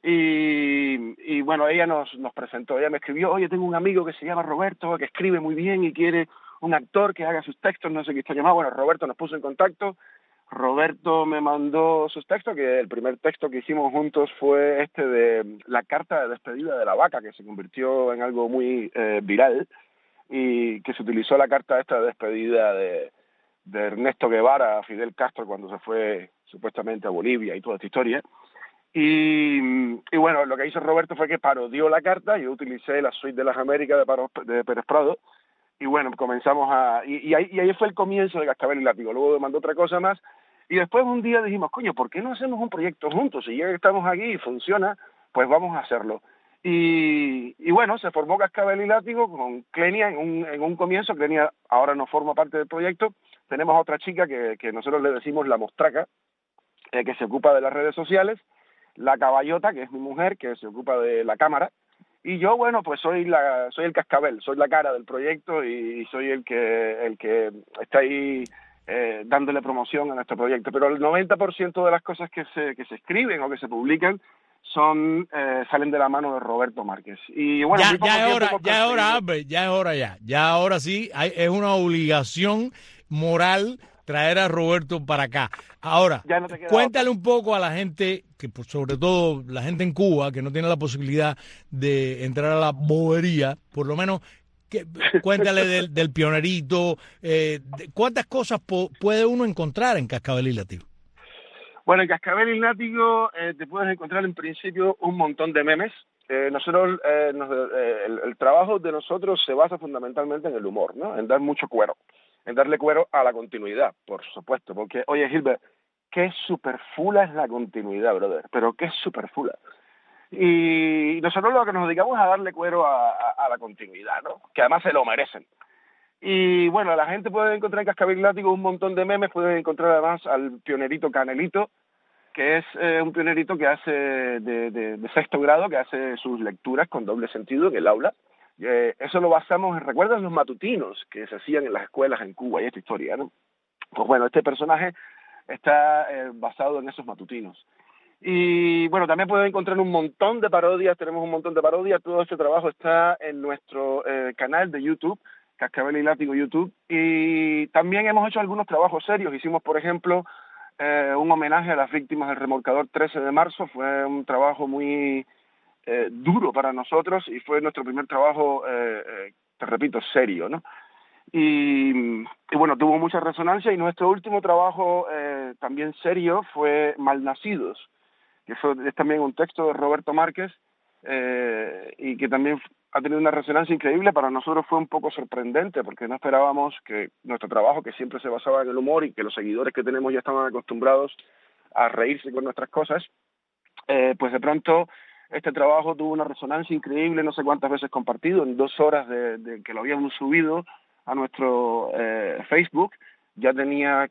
y, y bueno, ella nos, nos presentó, ella me escribió, oye, tengo un amigo que se llama Roberto, que escribe muy bien y quiere un actor que haga sus textos, no sé qué está llamado. Bueno, Roberto nos puso en contacto, Roberto me mandó sus textos, que el primer texto que hicimos juntos fue este de la carta de despedida de la vaca, que se convirtió en algo muy eh, viral, y que se utilizó la carta esta de despedida de, de Ernesto Guevara a Fidel Castro cuando se fue supuestamente a Bolivia y toda esta historia. Y, y bueno, lo que hizo Roberto fue que parodió la carta, yo utilicé la suite de las Américas de, Paro, de Pérez Prado, y bueno, comenzamos a... Y, y, ahí, y ahí fue el comienzo de Cascabel y Látigo. Luego me mandó otra cosa más, y después un día dijimos, coño, ¿por qué no hacemos un proyecto juntos? Si ya estamos aquí y funciona, pues vamos a hacerlo. Y, y bueno, se formó Cascabel y Látigo con Clenia en un, en un comienzo. Clenia ahora no forma parte del proyecto. Tenemos a otra chica que, que nosotros le decimos la mostraca, eh, que se ocupa de las redes sociales, la caballota, que es mi mujer, que se ocupa de la cámara, y yo, bueno, pues soy la soy el cascabel, soy la cara del proyecto y soy el que el que está ahí eh, dándole promoción a nuestro proyecto. Pero el noventa por ciento de las cosas que se que se escriben o que se publican son eh, salen de la mano de Roberto Márquez. Y bueno, ya, ya es hora, ya es hora, Albert, ya es hora ya. Ya ahora sí, hay, es una obligación moral traer a Roberto para acá. Ahora, no cuéntale un poco a la gente, que por sobre todo la gente en Cuba, que no tiene la posibilidad de entrar a la bobería, por lo menos que, cuéntale del, del pionerito, eh, de, ¿cuántas cosas po, puede uno encontrar en Cascabel y Látigo? Bueno, en Cascabel y Látigo eh, te puedes encontrar en principio un montón de memes. Eh, nosotros, eh, nos, eh, el, el trabajo de nosotros se basa fundamentalmente en el humor, ¿no? En dar mucho cuero. En darle cuero a la continuidad, por supuesto, porque, oye, Gilbert, qué superfula es la continuidad, brother, pero qué superfula. Y nosotros lo que nos dedicamos es a darle cuero a, a, a la continuidad, ¿no? Que además se lo merecen. Y bueno, la gente puede encontrar en Cascabel y Látigo un montón de memes, puede encontrar además al pionerito Canelito, que es eh, un pionerito que hace de, de, de sexto grado, que hace sus lecturas con doble sentido en el aula. Eh, eso lo basamos en, ¿recuerdas los matutinos que se hacían en las escuelas en Cuba y esta historia, ¿no? Pues bueno, este personaje está eh, basado en esos matutinos. Y bueno, también pueden encontrar un montón de parodias, tenemos un montón de parodias, todo este trabajo está en nuestro eh, canal de YouTube, Cascabel y Látigo YouTube, y también hemos hecho algunos trabajos serios. Hicimos, por ejemplo, eh, un homenaje a las víctimas del remolcador trece de marzo, fue un trabajo muy... Eh, duro para nosotros y fue nuestro primer trabajo, eh, eh, te repito, serio, ¿no? Y, y bueno, tuvo mucha resonancia y nuestro último trabajo eh, también serio fue Malnacidos, que fue, es también un texto de Roberto Márquez eh, y que también ha tenido una resonancia increíble. Para nosotros fue un poco sorprendente porque no esperábamos que nuestro trabajo, que siempre se basaba en el humor y que los seguidores que tenemos ya estaban acostumbrados a reírse con nuestras cosas, eh, pues de pronto este trabajo tuvo una resonancia increíble, no sé cuántas veces compartido, en dos horas de, de que lo habíamos subido a nuestro eh, Facebook, ya tenía,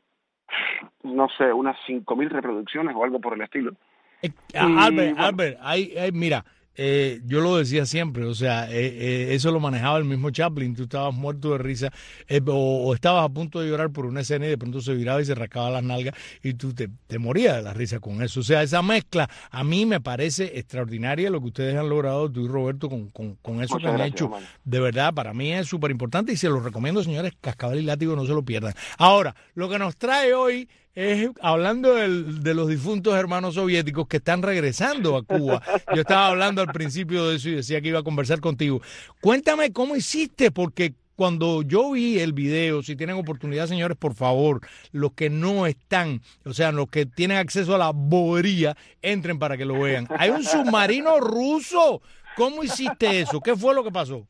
no sé, unas cinco mil reproducciones o algo por el estilo. Eh, y, Albert, bueno, Albert, hay, hay, mira, eh, yo lo decía siempre, o sea, eh, eh, eso lo manejaba el mismo Chaplin, tú estabas muerto de risa, eh, o, o estabas a punto de llorar por una escena y de pronto se viraba y se rascaba las nalgas y tú te, te morías de la risa con eso. O sea, esa mezcla a mí me parece extraordinaria lo que ustedes han logrado, tú y Roberto, con, con, con eso Muchas que han gracias, hecho. Hermano. De verdad, para mí es súper importante y se lo recomiendo, señores, Cascabel y Látigo, no se lo pierdan. Ahora, lo que nos trae hoy es hablando del, de los difuntos hermanos soviéticos que están regresando a Cuba. Yo estaba hablando al principio de eso y decía que iba a conversar contigo. Cuéntame cómo hiciste, porque cuando yo vi el video, si tienen oportunidad, señores, por favor, los que no están, o sea, los que tienen acceso a la bobería, entren para que lo vean. Hay un submarino ruso. ¿Cómo hiciste eso? ¿Qué fue lo que pasó?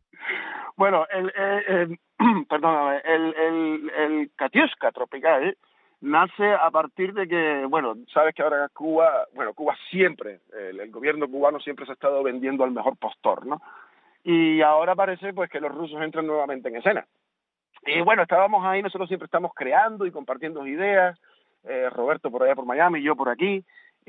Bueno, el, el, el perdóname, el, el, el Katiuska tropical nace a partir de que, bueno, sabes que ahora Cuba, bueno, Cuba siempre, el, el gobierno cubano siempre se ha estado vendiendo al mejor postor, ¿no? Y ahora parece pues que los rusos entran nuevamente en escena. Y bueno, estábamos ahí, nosotros siempre estamos creando y compartiendo ideas, eh, Roberto por allá por Miami, yo por aquí,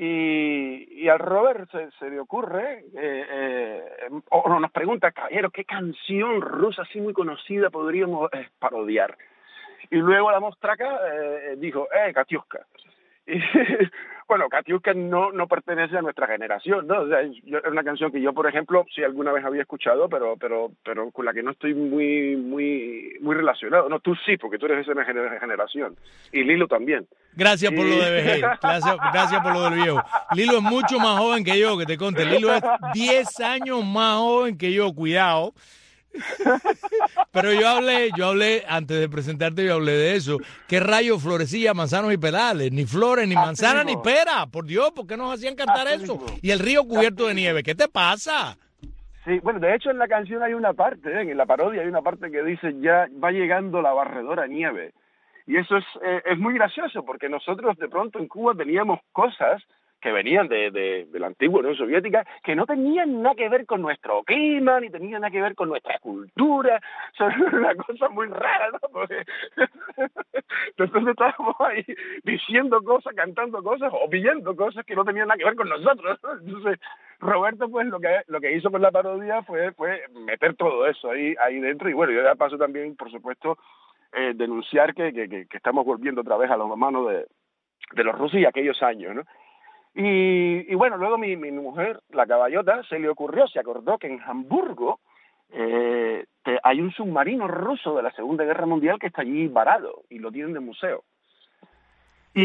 y, y al Robert se, se le ocurre, eh, eh, o nos pregunta, caballero, ¿qué canción rusa así muy conocida podríamos eh, parodiar? Y luego la mostraca eh, dijo, eh, Katiuska. Y bueno, Katiuska no, no pertenece a nuestra generación, ¿no? O sea, yo, es una canción que yo, por ejemplo, sí alguna vez había escuchado, pero pero pero con la que no estoy muy muy muy relacionado. No, tú sí, porque tú eres de esa generación. Y Lilo también. Gracias por Y- lo de vejez. Gracias, gracias por lo del viejo. Lilo es mucho más joven que yo, que te conté. Lilo es diez años más joven que yo, cuidado. Pero yo hablé, yo hablé, antes de presentarte, yo hablé de eso. ¿Qué rayos florecilla, manzanos y perales? Ni flores, ni manzana, ni pera. Por Dios, ¿por qué nos hacían cantar Así eso? mismo. Y el río cubierto de nieve. ¿Qué te pasa? Sí, bueno, de hecho en la canción hay una parte, ¿eh? En la parodia hay una parte que dice ya va llegando la barredora nieve. Y eso es, eh, es muy gracioso porque nosotros de pronto en Cuba teníamos cosas que venían de, de, de la antigua Unión Soviética que no tenían nada que ver con nuestro clima, ni tenían nada que ver con nuestra cultura. Son una cosa muy rara, ¿no? Porque nosotros estábamos ahí diciendo cosas, cantando cosas o viendo cosas que no tenían nada que ver con nosotros, ¿no? Entonces Roberto pues lo que lo que hizo con la parodia fue fue meter todo eso ahí ahí dentro y bueno, yo de paso también, por supuesto, eh, denunciar que, que, que, que estamos volviendo otra vez a los manos de, de los rusos y aquellos años, ¿no? Y, y bueno, luego mi, mi mujer, la caballota, se le ocurrió, se acordó que en Hamburgo eh, te, hay un submarino ruso de la Segunda Guerra Mundial que está allí varado y lo tienen de museo. Y,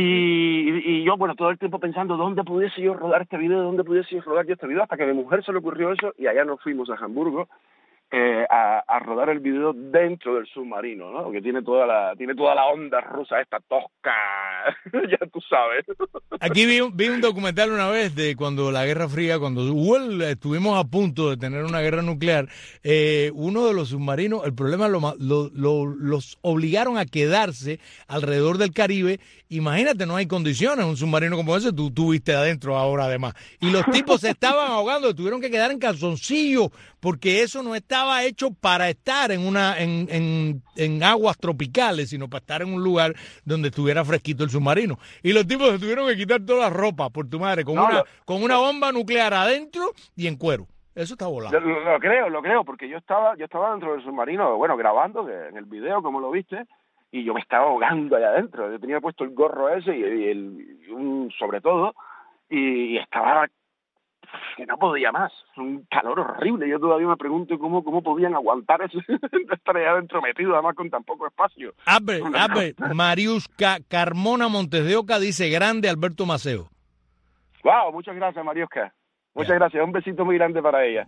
y yo, bueno, todo el tiempo pensando dónde pudiese yo rodar este video, dónde pudiese yo rodar yo este video, hasta que a mi mujer se le ocurrió eso y allá nos fuimos a Hamburgo eh, a, a rodar el video dentro del submarino, ¿no? Porque tiene toda la tiene toda la onda rusa esta tosca, ya tú sabes. Aquí vi, un- vi un documental una vez de cuando la Guerra Fría, cuando hubo el- estuvimos a punto de tener una guerra nuclear, eh, uno de los submarinos, el problema lo, ma- lo- lo- los obligaron a quedarse alrededor del Caribe. Imagínate, no hay condiciones, un submarino como ese, tú tuviste adentro ahora además. Y los tipos se estaban ahogando, tuvieron que quedar en calzoncillo, porque eso no estaba hecho para estar en una en, en, en aguas tropicales, sino para estar en un lugar donde estuviera fresquito el submarino. Y los tipos se tuvieron que quitar toda la ropa, por tu madre, con No, una lo- con una bomba nuclear adentro y en cuero. Eso está volado. Lo, lo- lo creo, lo creo, porque yo estaba yo estaba dentro del submarino, bueno, grabando que en el video, como lo viste, y yo me estaba ahogando allá adentro. Yo tenía puesto el gorro ese y, y el y un sobre todo, y, y estaba que no podía más. Un calor horrible. Yo todavía me pregunto cómo cómo podían aguantar eso, estar allá adentro metido, además con tan poco espacio. Abre, abre, Mariusca Carmona Montes de Oca dice grande Alberto Maceo. Wow, muchas gracias, Mariosca. Muchas gracias. Un besito muy grande para ella.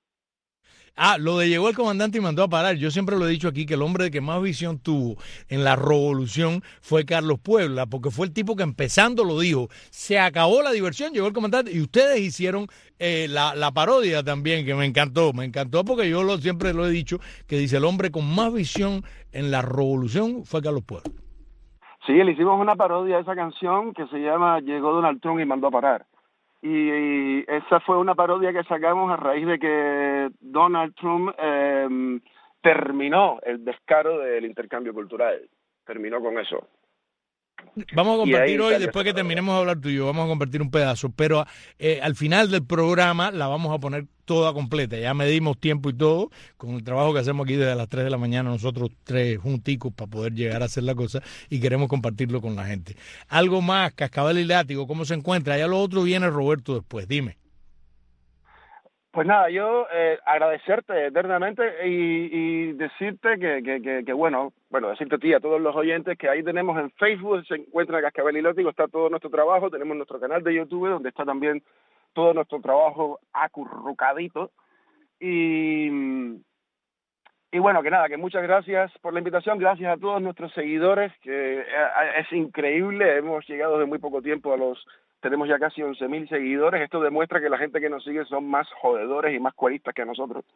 Ah, lo de llegó el comandante y mandó a parar. Yo siempre lo he dicho aquí que el hombre que más visión tuvo en la revolución fue Carlos Puebla, porque fue el tipo que empezando lo dijo. Se acabó la diversión, llegó el comandante y ustedes hicieron eh, la, la parodia también, que me encantó. Me encantó porque yo lo, siempre lo he dicho, que dice el hombre con más visión en la revolución fue Carlos Puebla. Sí, le hicimos una parodia a esa canción que se llama Llegó Donald Trump y mandó a parar. Y, y esa fue una parodia que sacamos a raíz de que Donald Trump eh, terminó el descaro del intercambio cultural. Terminó con eso. Vamos a Y compartir ahí hoy, salió después esa que terminemos de hablar tú y yo, vamos a compartir un pedazo, pero eh, al final del programa la vamos a poner toda completa. Ya medimos tiempo y todo, con el trabajo que hacemos aquí desde las tres de la mañana, nosotros tres junticos para poder llegar a hacer la cosa y queremos compartirlo con la gente. Algo más, Cascabel y Látigo, ¿cómo se encuentra? Ya lo otro viene Roberto después, dime. Pues nada, yo eh, agradecerte eternamente y, y decirte que, que, que, que, bueno, bueno, decirte a ti y a todos los oyentes que ahí tenemos en Facebook, se encuentra Cascabel y Látigo, está todo nuestro trabajo, tenemos nuestro canal de YouTube donde está también todo nuestro trabajo acurrucadito y, y bueno, que nada, que muchas gracias por la invitación, gracias a todos nuestros seguidores, que es increíble, hemos llegado de muy poco tiempo a los... Tenemos ya casi once mil seguidores. Esto demuestra que la gente que nos sigue son más jodedores y más cueristas que nosotros.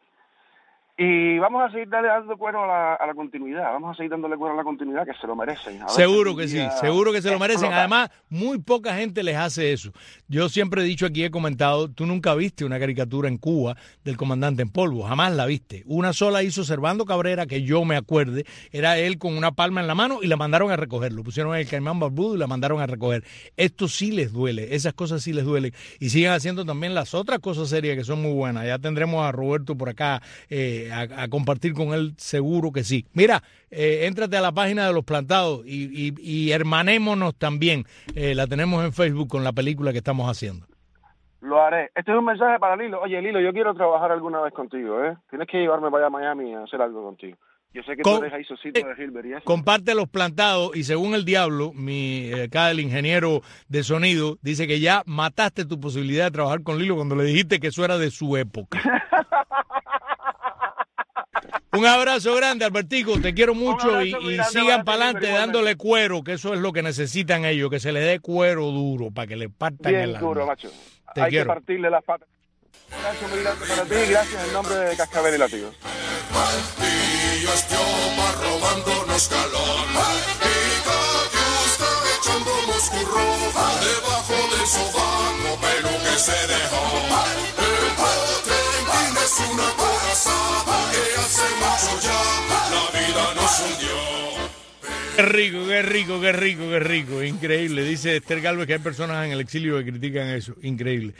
Y vamos a seguir dando cuero a la, a la continuidad. Vamos a seguir dándole cuero a la continuidad, que se lo merecen. A ver Seguro si que un sí, día seguro que se lo merecen. explota. Además, muy poca gente les hace eso. Yo siempre he dicho aquí, he comentado, tú nunca viste una caricatura en Cuba del comandante en polvo, jamás la viste. Una sola hizo Servando Cabrera, que yo me acuerde, era él con una palma en la mano y la mandaron a recoger. Lo pusieron en el Caimán Barbudo y la mandaron a recoger. Esto sí les duele, esas cosas sí les duelen. Y siguen haciendo también las otras cosas serias que son muy buenas. Ya tendremos a Roberto por acá eh, a, a compartir con él, seguro que sí. Mira, eh, éntrate a la página de Los Plantados y, y, y hermanémonos también. Eh, la tenemos en Facebook con la película que estamos haciendo. Lo haré. Este es un mensaje para Lilo. Oye, Lilo, yo quiero trabajar alguna vez contigo, ¿eh? Tienes que llevarme para allá a Miami a hacer algo contigo. Yo sé que con, tú eres ahí socito de Gilbert y eso. Comparte los plantados y según el diablo, mi acá el ingeniero de sonido dice que ya mataste tu posibilidad de trabajar con Lilo cuando le dijiste que eso era de su época. Un abrazo grande, Albertico, te quiero mucho y, y sigan para adelante dándole cuero, que eso es lo que necesitan ellos, que se les dé cuero duro para que le partan Bien el alma. duro, macho. Te Hay quiero. que partirle las patas. Un abrazo muy grande para ti y gracias en nombre de Cascabel y Látigos. Martillos Tiopa robándonos calor y Catiusca echando moscurro debajo del sobaco pero que se dejó. El Potentín es una corazada que hace mucho ya la vida nos hundió. Qué rico, qué rico, qué rico, qué rico. Increíble. Dice Esther Galvez que hay personas en el exilio que critican eso. Increíble.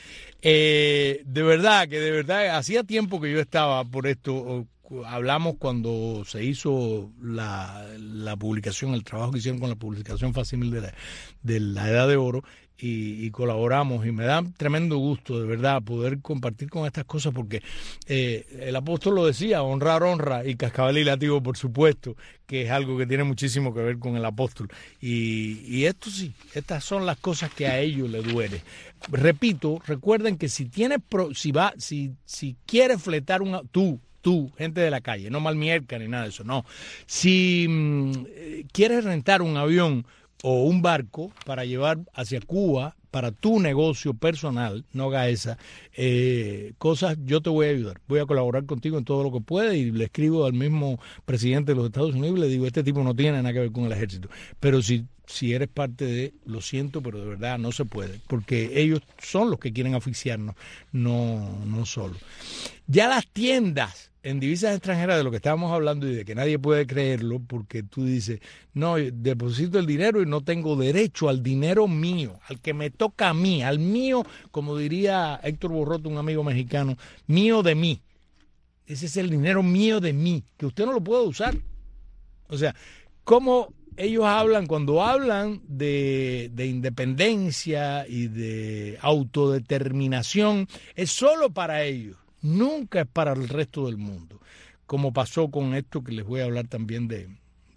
Eh, de verdad, que de verdad, hacía tiempo que yo estaba por esto. Hablamos cuando se hizo la, la publicación, el trabajo que hicieron con la publicación facsimil de la, de la Edad de Oro y, y colaboramos y me da tremendo gusto de verdad poder compartir con estas cosas porque eh, el apóstol lo decía, honrar honra y Cascabel y Látigo por supuesto, que es algo que tiene muchísimo que ver con el apóstol y, y esto sí, estas son las cosas que a ellos les duele. Repito, recuerden que si tienes, pro, si va, si, si quieres fletar una, tú, Tú, gente de la calle, no malmierca ni nada de eso, no. Si mmm, quieres rentar un avión o un barco para llevar hacia Cuba, para tu negocio personal, no haga esa eh, cosas, yo te voy a ayudar. Voy a colaborar contigo en todo lo que pueda y le escribo al mismo presidente de los Estados Unidos y le digo, este tipo no tiene nada que ver con el ejército. Pero si, si eres parte de, lo siento, pero de verdad no se puede, porque ellos son los que quieren asfixiarnos, no, no solo. Ya las tiendas en divisas extranjeras, de lo que estábamos hablando y de que nadie puede creerlo, porque tú dices, no, deposito el dinero y no tengo derecho al dinero mío, al que me toca a mí, al mío, como diría Héctor Borroto, un amigo mexicano, mío de mí. Ese es el dinero mío de mí, que usted no lo puede usar. O sea, ¿cómo ellos hablan cuando hablan de, de independencia y de autodeterminación? Es solo para ellos. Nunca es para el resto del mundo, como pasó con esto que les voy a hablar también de,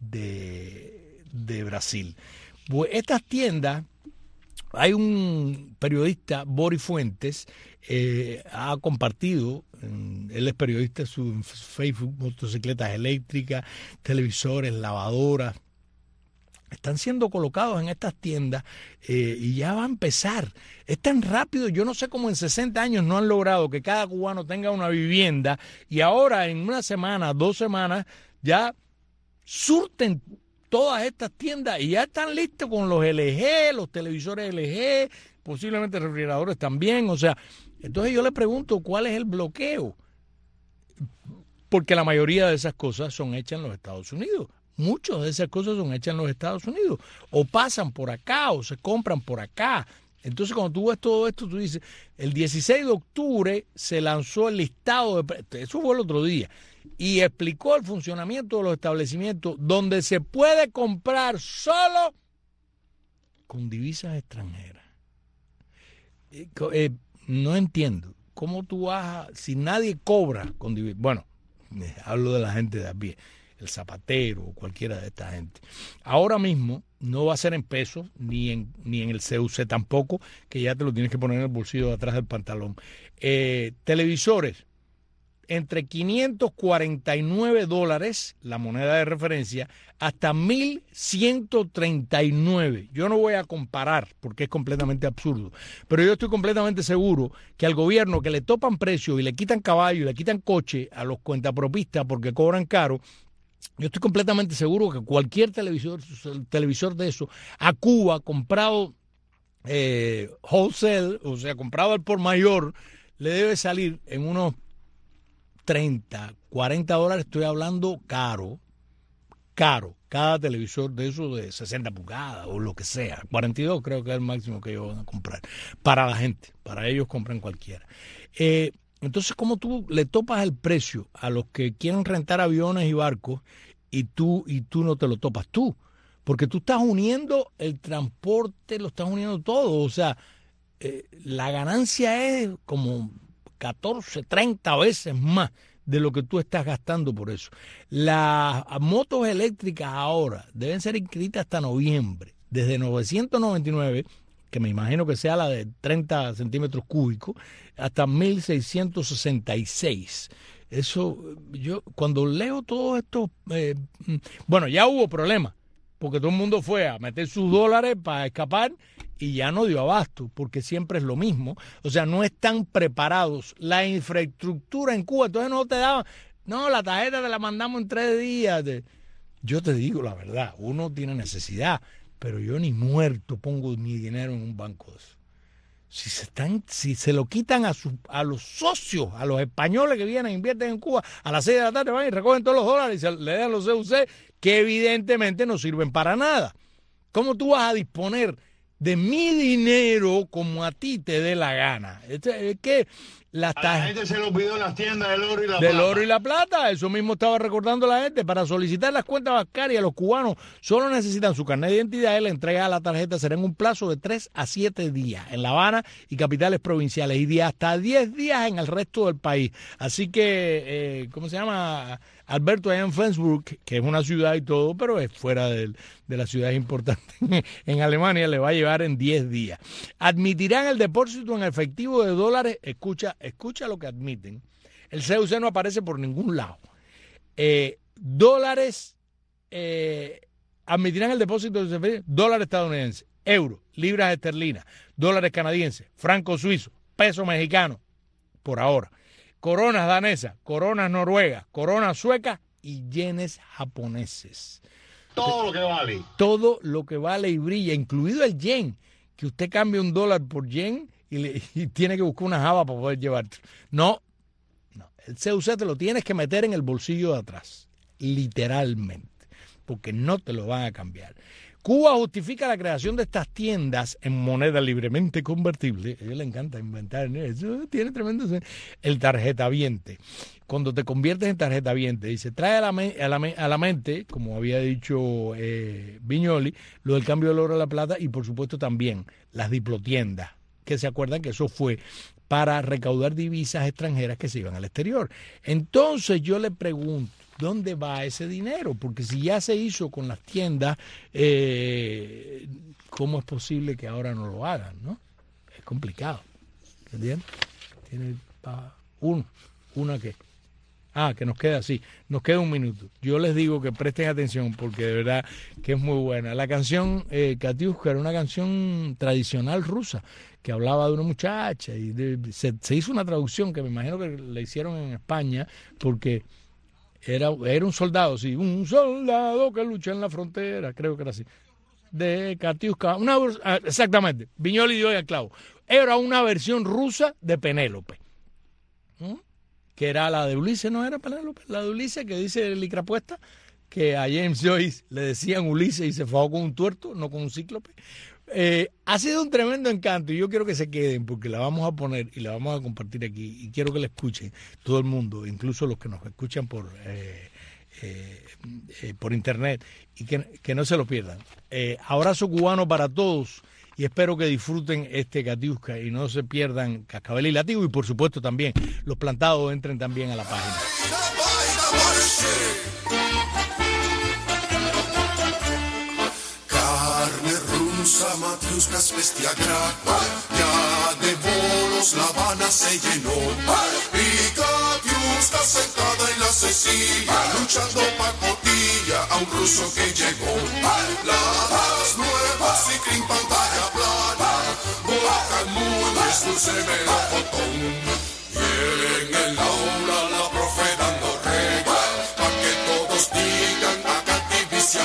de, de Brasil. Pues estas tiendas, hay un periodista, Boris Fuentes, eh, ha compartido, él es periodista en su Facebook, motocicletas eléctricas, televisores, lavadoras, están siendo colocados en estas tiendas eh, y ya va a empezar. Es tan rápido, yo no sé cómo en sesenta años no han logrado que cada cubano tenga una vivienda y ahora en una semana, dos semanas, ya surten todas estas tiendas y ya están listos con los L G, los televisores L G, posiblemente refrigeradores también. O sea, entonces yo le pregunto cuál es el bloqueo, porque la mayoría de esas cosas son hechas en los Estados Unidos. Muchas de esas cosas son hechas en los Estados Unidos, o pasan por acá, o se compran por acá. Entonces, cuando tú ves todo esto, tú dices, el dieciséis de octubre se lanzó el listado de... Eso fue el otro día. Y explicó el funcionamiento de los establecimientos donde se puede comprar solo con divisas extranjeras. Eh, eh, no entiendo. ¿Cómo tú vas a... Si nadie cobra con divisas... Bueno, hablo de la gente de a pie. El zapatero o cualquiera de esta gente. Ahora mismo no va a ser en pesos, ni en, ni en el C U C tampoco, que ya te lo tienes que poner en el bolsillo de atrás del pantalón. Eh, televisores, entre quinientos cuarenta y nueve dólares, la moneda de referencia, hasta mil ciento treinta y nueve. Yo no voy a comparar porque es completamente absurdo, pero yo estoy completamente seguro que al gobierno que le topan precios y le quitan caballo y le quitan coche a los cuentapropistas porque cobran caro, yo estoy completamente seguro que cualquier televisor, televisor de eso, a Cuba, comprado eh, wholesale, o sea, comprado al por mayor, le debe salir en unos treinta, cuarenta dólares. Estoy hablando caro, caro, cada televisor de eso de sesenta pulgadas o lo que sea. cuarenta y dos creo que es el máximo que ellos van a comprar. Para la gente, para ellos compran cualquiera. Eh, Entonces, ¿cómo tú le topas el precio a los que quieren rentar aviones y barcos y tú y tú no te lo topas tú? Porque tú estás uniendo el transporte, lo estás uniendo todo. O sea, eh, la ganancia es como catorce, treinta veces más de lo que tú estás gastando por eso. Las motos eléctricas ahora deben ser inscritas hasta noviembre, desde novecientos noventa y nueve, que me imagino que sea la de treinta centímetros cúbicos, hasta mil seiscientos sesenta y seis. Eso, yo cuando leo todo esto, eh, bueno, ya hubo problemas, porque todo el mundo fue a meter sus dólares para escapar y ya no dio abasto, porque siempre es lo mismo. O sea, no están preparados. La infraestructura en Cuba, entonces no te daban, no, la tarjeta te la mandamos en tres días. Yo te digo la verdad, uno tiene necesidad, pero yo ni muerto pongo mi dinero en un banco de eso. Si se están, si se lo quitan a sus, a los socios, a los españoles que vienen e invierten en Cuba, a las seis de la tarde van y recogen todos los dólares y se le dan los C U C, que evidentemente no sirven para nada. ¿Cómo tú vas a disponer de mi dinero como a ti te dé la gana? Es que la, a la gente se lo pidió en las tiendas del oro y la del plata. oro y la plata, eso mismo estaba recordando la gente. Para solicitar las cuentas bancarias, los cubanos solo necesitan su carnet de identidad y la entrega de la tarjeta será en un plazo de tres a siete días en La Habana y capitales provinciales y de hasta diez días en el resto del país. Así que, eh, ¿cómo se llama? Alberto, allá en Flensburg, que es una ciudad y todo, pero es fuera de, de las ciudades importantes en Alemania, le va a llevar en diez días. Admitirán el depósito en efectivo de dólares. Escucha, escucha lo que admiten. El C U C no aparece por ningún lado. Eh, dólares, eh, admitirán el depósito de efectivo, dólares estadounidenses, euros, libras esterlinas, dólares canadienses, francos suizos, peso mexicano, por ahora. Coronas danesas, coronas noruegas, coronas suecas y yenes japoneses. Todo lo que vale. Todo lo que vale y brilla, incluido el yen, que usted cambia un dólar por yen y, le, y tiene que buscar una java para poder llevarte. No, no, el C U C te lo tienes que meter en el bolsillo de atrás, literalmente, porque no te lo van a cambiar. Cuba justifica la creación de estas tiendas en moneda libremente convertible. A ellos les encanta inventar, ¿no? Eso tiene tremendo sentido. El tarjetaviente. Cuando te conviertes en tarjetaviente, dice, trae a la, me, a la, me, a la mente, como había dicho eh, Viñoli, lo del cambio del oro a la plata y por supuesto también las diplotiendas, que se acuerdan que eso fue para recaudar divisas extranjeras que se iban al exterior. Entonces yo le pregunto, ¿dónde va ese dinero? Porque si ya se hizo con las tiendas, eh, ¿cómo es posible que ahora no lo hagan, no? Es complicado. ¿Entiendes? Tiene pa, uno, una que. Ah, que nos queda así. Nos queda un minuto. Yo les digo que presten atención porque de verdad que es muy buena. La canción eh, Katiuska era una canción tradicional rusa que hablaba de una muchacha y de, se, se hizo una traducción que me imagino que la hicieron en España porque Era, era un soldado, sí, un soldado que lucha en la frontera, creo que era así, de Katiuska, una, exactamente, Viñoli dio el clavo. Era una versión rusa de Penélope, ¿Mm? que era la de Ulises, ¿no era Penélope? La de Ulises, que dice Licrapuesta, que a James Joyce le decían Ulises y se fajó con un tuerto, no con un cíclope. Eh, ha sido un tremendo encanto y yo quiero que se queden porque la vamos a poner y la vamos a compartir aquí y quiero que la escuchen todo el mundo, incluso los que nos escuchan por eh, eh, eh, por internet y que, que no se lo pierdan. Eh, abrazo cubano para todos y espero que disfruten este Katiuska y no se pierdan Cascabel y Látigo y por supuesto también los plantados entren también a la página. Matiuskas, bestia grata, ya de bolos La Habana se llenó. Y Katiuska sentada en la cecilla, luchando pa' cotilla a un ruso que llegó. Las nuevas y crin pantalla plana, boca muy es dulce melocotón. Y en el aula la profe dando reglas, pa' que todos digan acá división.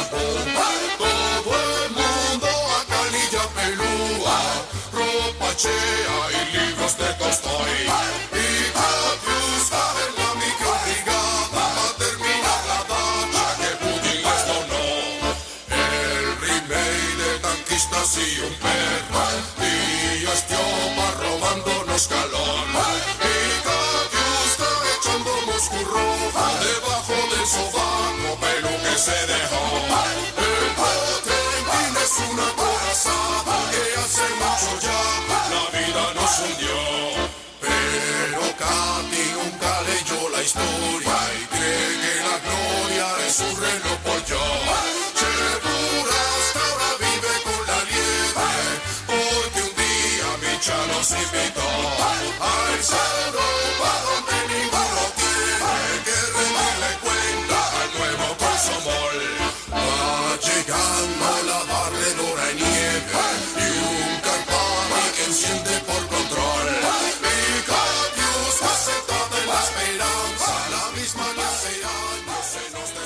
Y libros de Tolstoy y Katiuska en la microbrigada para terminar la dacha que Putin les donó. El remake de tanquistas y un perro y Estiopa robándonos calor y Katiuska echando Moscú rojo debajo del sobaco pelo que se dejó. El Potemkin es una corazada que hace mucho ya la vida nos hundió, pero Katy nunca leyó la la historia y cree que la gloria de su reloj por yo. Segura hasta ahora vive con la liebre, porque un día Micha nos invitó al cerro para donde